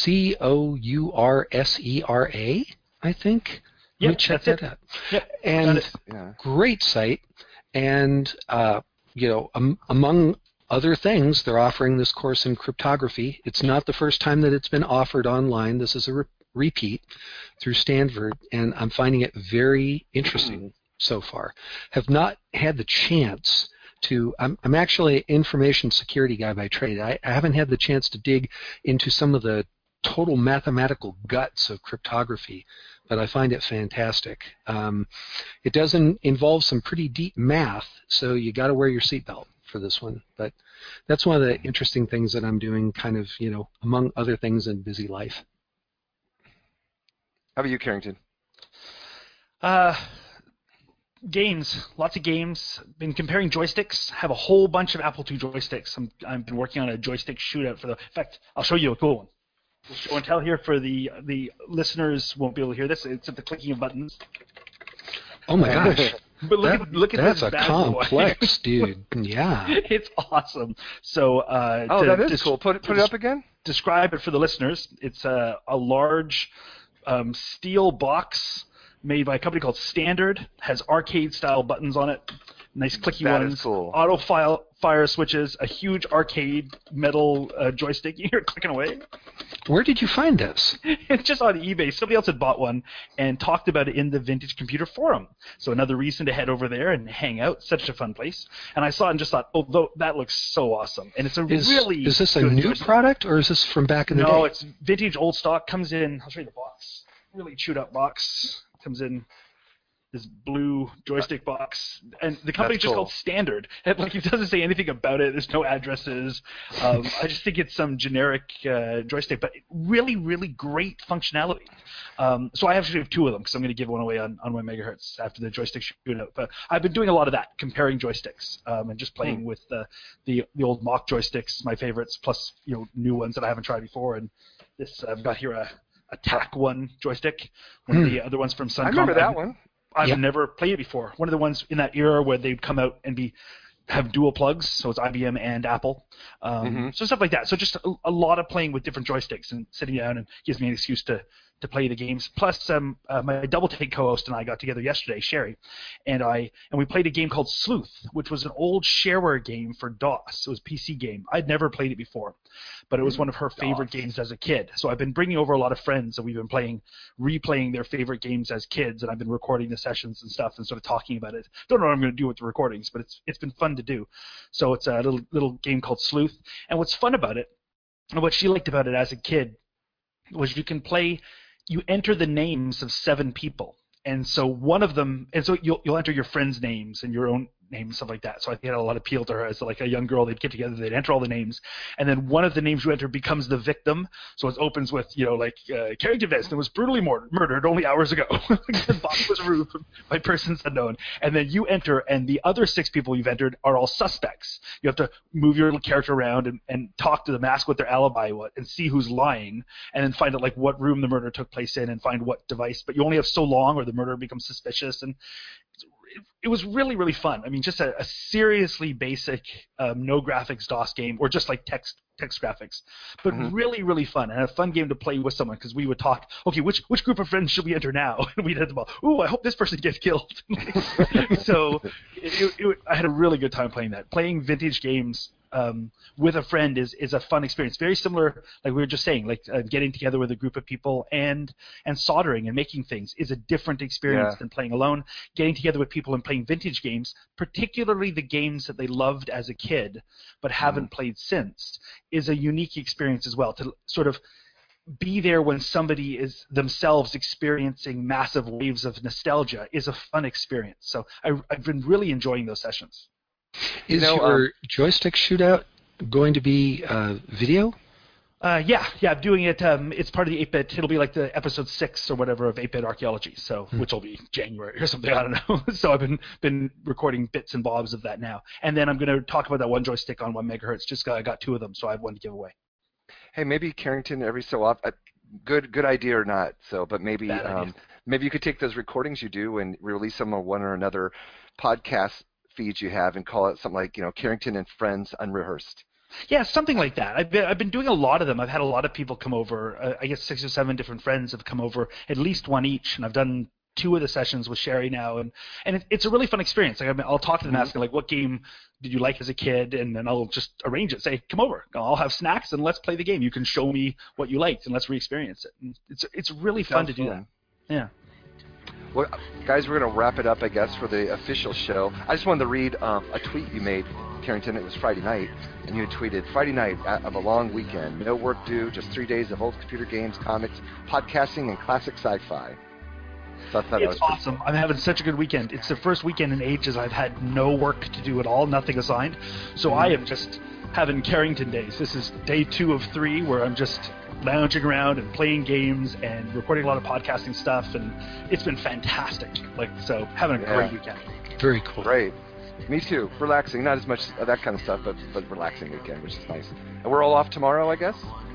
Coursera, I think. Let me check that out. Yep. And great site. And, among other things, they're offering this course in cryptography. It's not the first time that it's been offered online. This is a repeat through Stanford, and I'm finding it very interesting so far. Have not had the chance to. I'm actually an information security guy by trade. I haven't had the chance to dig into some of the total mathematical guts of cryptography, but I find it fantastic. It does involve some pretty deep math, so you got to wear your seatbelt for this one. But that's one of the interesting things that I'm doing, kind of, among other things in busy life. How about you, Carrington? Games, lots of games. Been comparing joysticks. Have a whole bunch of Apple II joysticks. I've been working on a joystick shootout for the. In fact, I'll show you a cool one. We'll show and tell here for the listeners won't be able to hear this. It's at the clicking of buttons. Oh my gosh! But look at that's this a bad complex, boy. dude. Yeah. It's awesome. So. That is cool. Put it up again. Describe it for the listeners. It's a large steel box made by a company called Standard. Has arcade-style buttons on it. Nice clicky ones. That is cool. Auto fire switches. A huge arcade metal joystick. You're clicking away. Where did you find this? It's just on eBay. Somebody else had bought one and talked about it in the Vintage Computer Forum. So another reason to head over there and hang out. Such a fun place. And I saw it and just thought, that looks so awesome. And it's Is this a new product, or is this from back in the day? No, it's vintage old stock. Comes in, I'll show you the box. Really chewed up box. Comes in this blue joystick box, and the company's just called Standard. And, it doesn't say anything about it. There's no addresses. I just think it's some generic joystick, but really, really great functionality. So I actually have two of them because I'm going to give one away on my megahertz after the joystick shootout. But I've been doing a lot of that, comparing joysticks and just playing with the old mock joysticks, my favorites, plus new ones that I haven't tried before. And this I've got here a TAC 1 joystick, one of the other ones from Suncom. I remember that one. I've never played it before. One of the ones in that era where they'd come out and have dual plugs, so it's IBM and Apple. So stuff like that. So just a lot of playing with different joysticks and sitting down, and gives me an excuse to play the games. Plus, my Double Take co-host and I got together yesterday, Sherry, and we played a game called Sleuth, which was an old shareware game for DOS. It was a PC game. I'd never played it before, but it was one of her favorite games as a kid. So I've been bringing over a lot of friends, and we've been replaying their favorite games as kids, and I've been recording the sessions and stuff and sort of talking about it. Don't know what I'm going to do with the recordings, but it's been fun to do. So it's a little game called Sleuth, and what's fun about it, and what she liked about it as a kid, was you enter the names of 7 people, and so one of them, and so you'll enter your friends' names and your own name and stuff like that. So I think it had a lot of appeal to her as like a young girl. They'd get together, they'd enter all the names, and then one of the names you enter becomes the victim. So it opens with, Carrington Veston was brutally murdered only hours ago. The body was removed by persons unknown. And then you enter, and the other 6 people you've entered are all suspects. You have to move your little character around and talk to them, ask what their alibi was, and see who's lying, and then find out like what room the murder took place in and find what device. But you only have so long or the murder becomes suspicious. And it was really, really fun. I mean, just a seriously basic no graphics DOS game, or just like text graphics, but really, really fun, and a fun game to play with someone, because we would talk, okay, which group of friends should we enter now? And we'd hit them all, ooh, I hope this person gets killed. So I had a really good time playing that. Playing vintage games with a friend is a fun experience. Very similar, like we were just saying, like getting together with a group of people and soldering and making things is a different experience than playing alone. Getting together with people and playing vintage games, particularly the games that they loved as a kid but haven't played since, is a unique experience as well. To sort of be there when somebody is themselves experiencing massive waves of nostalgia is a fun experience. So I've been really enjoying those sessions. Is your joystick shootout going to be video? Yeah, I'm doing it. It's part of the 8-bit. It'll be like the episode 6 or whatever of 8-bit archaeology. So, which will be January or something. I don't know. So I've been recording bits and bobs of that now, and then I'm going to talk about that one joystick on 1 megahertz. Just got 2 of them, so I have one to give away. Hey, maybe Carrington every so often. Good idea or not? So, but maybe you could take those recordings you do and release them on one or another podcast feeds you have and call it something like Carrington and Friends Unrehearsed. Yeah, something like that. I've been doing a lot of them. I've had a lot of people come over. I guess 6 or 7 different friends have come over, at least one each, and I've done 2 of the sessions with Sherry now, and it's a really fun experience. Like, I'll talk to them, asking like, what game did you like as a kid, and then I'll just arrange it. Say, come over. I'll have snacks and let's play the game. You can show me what you liked and let's re-experience it. And it's really fun to do that. Yeah. Well, guys, we're going to wrap it up, I guess, for the official show. I just wanted to read a tweet you made, Carrington. It was Friday night, and you had tweeted, Friday night of a long weekend. No work due, just 3 days of old computer games, comics, podcasting, and classic sci-fi. So I thought it's awesome. I'm having such a good weekend. It's the first weekend in ages I've had no work to do at all, nothing assigned. So I am just having Carrington days. This is day 2 of 3 where I'm just lounging around and playing games and recording a lot of podcasting stuff, and it's been fantastic. So having a great weekend. Very cool. Great. Me too. Relaxing. Not as much of that kind of stuff, but relaxing weekend, which is nice. And we're all off tomorrow, I guess?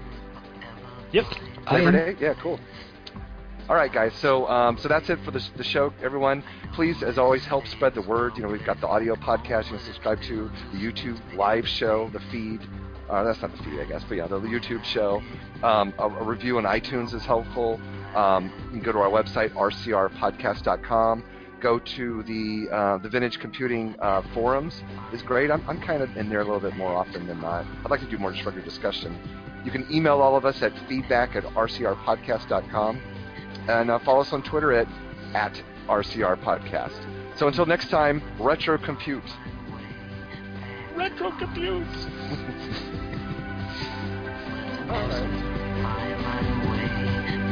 Yep. Labor Day? Yeah, cool. All right, guys. So that's it for the show, everyone. Please, as always, help spread the word. We've got the audio podcast you can subscribe to, the YouTube live show, the feed. That's not the feed, I guess, but yeah, the YouTube show. A review on iTunes is helpful. You can go to our website, rcrpodcast.com. Go to the Vintage Computing forums is great. I'm kind of in there a little bit more often than not. I'd like to do more just regular discussion. You can email all of us at feedback@rcrpodcast.com. And follow us on Twitter at RCRPodcast. So until next time, retro compute. Retro compute. All right.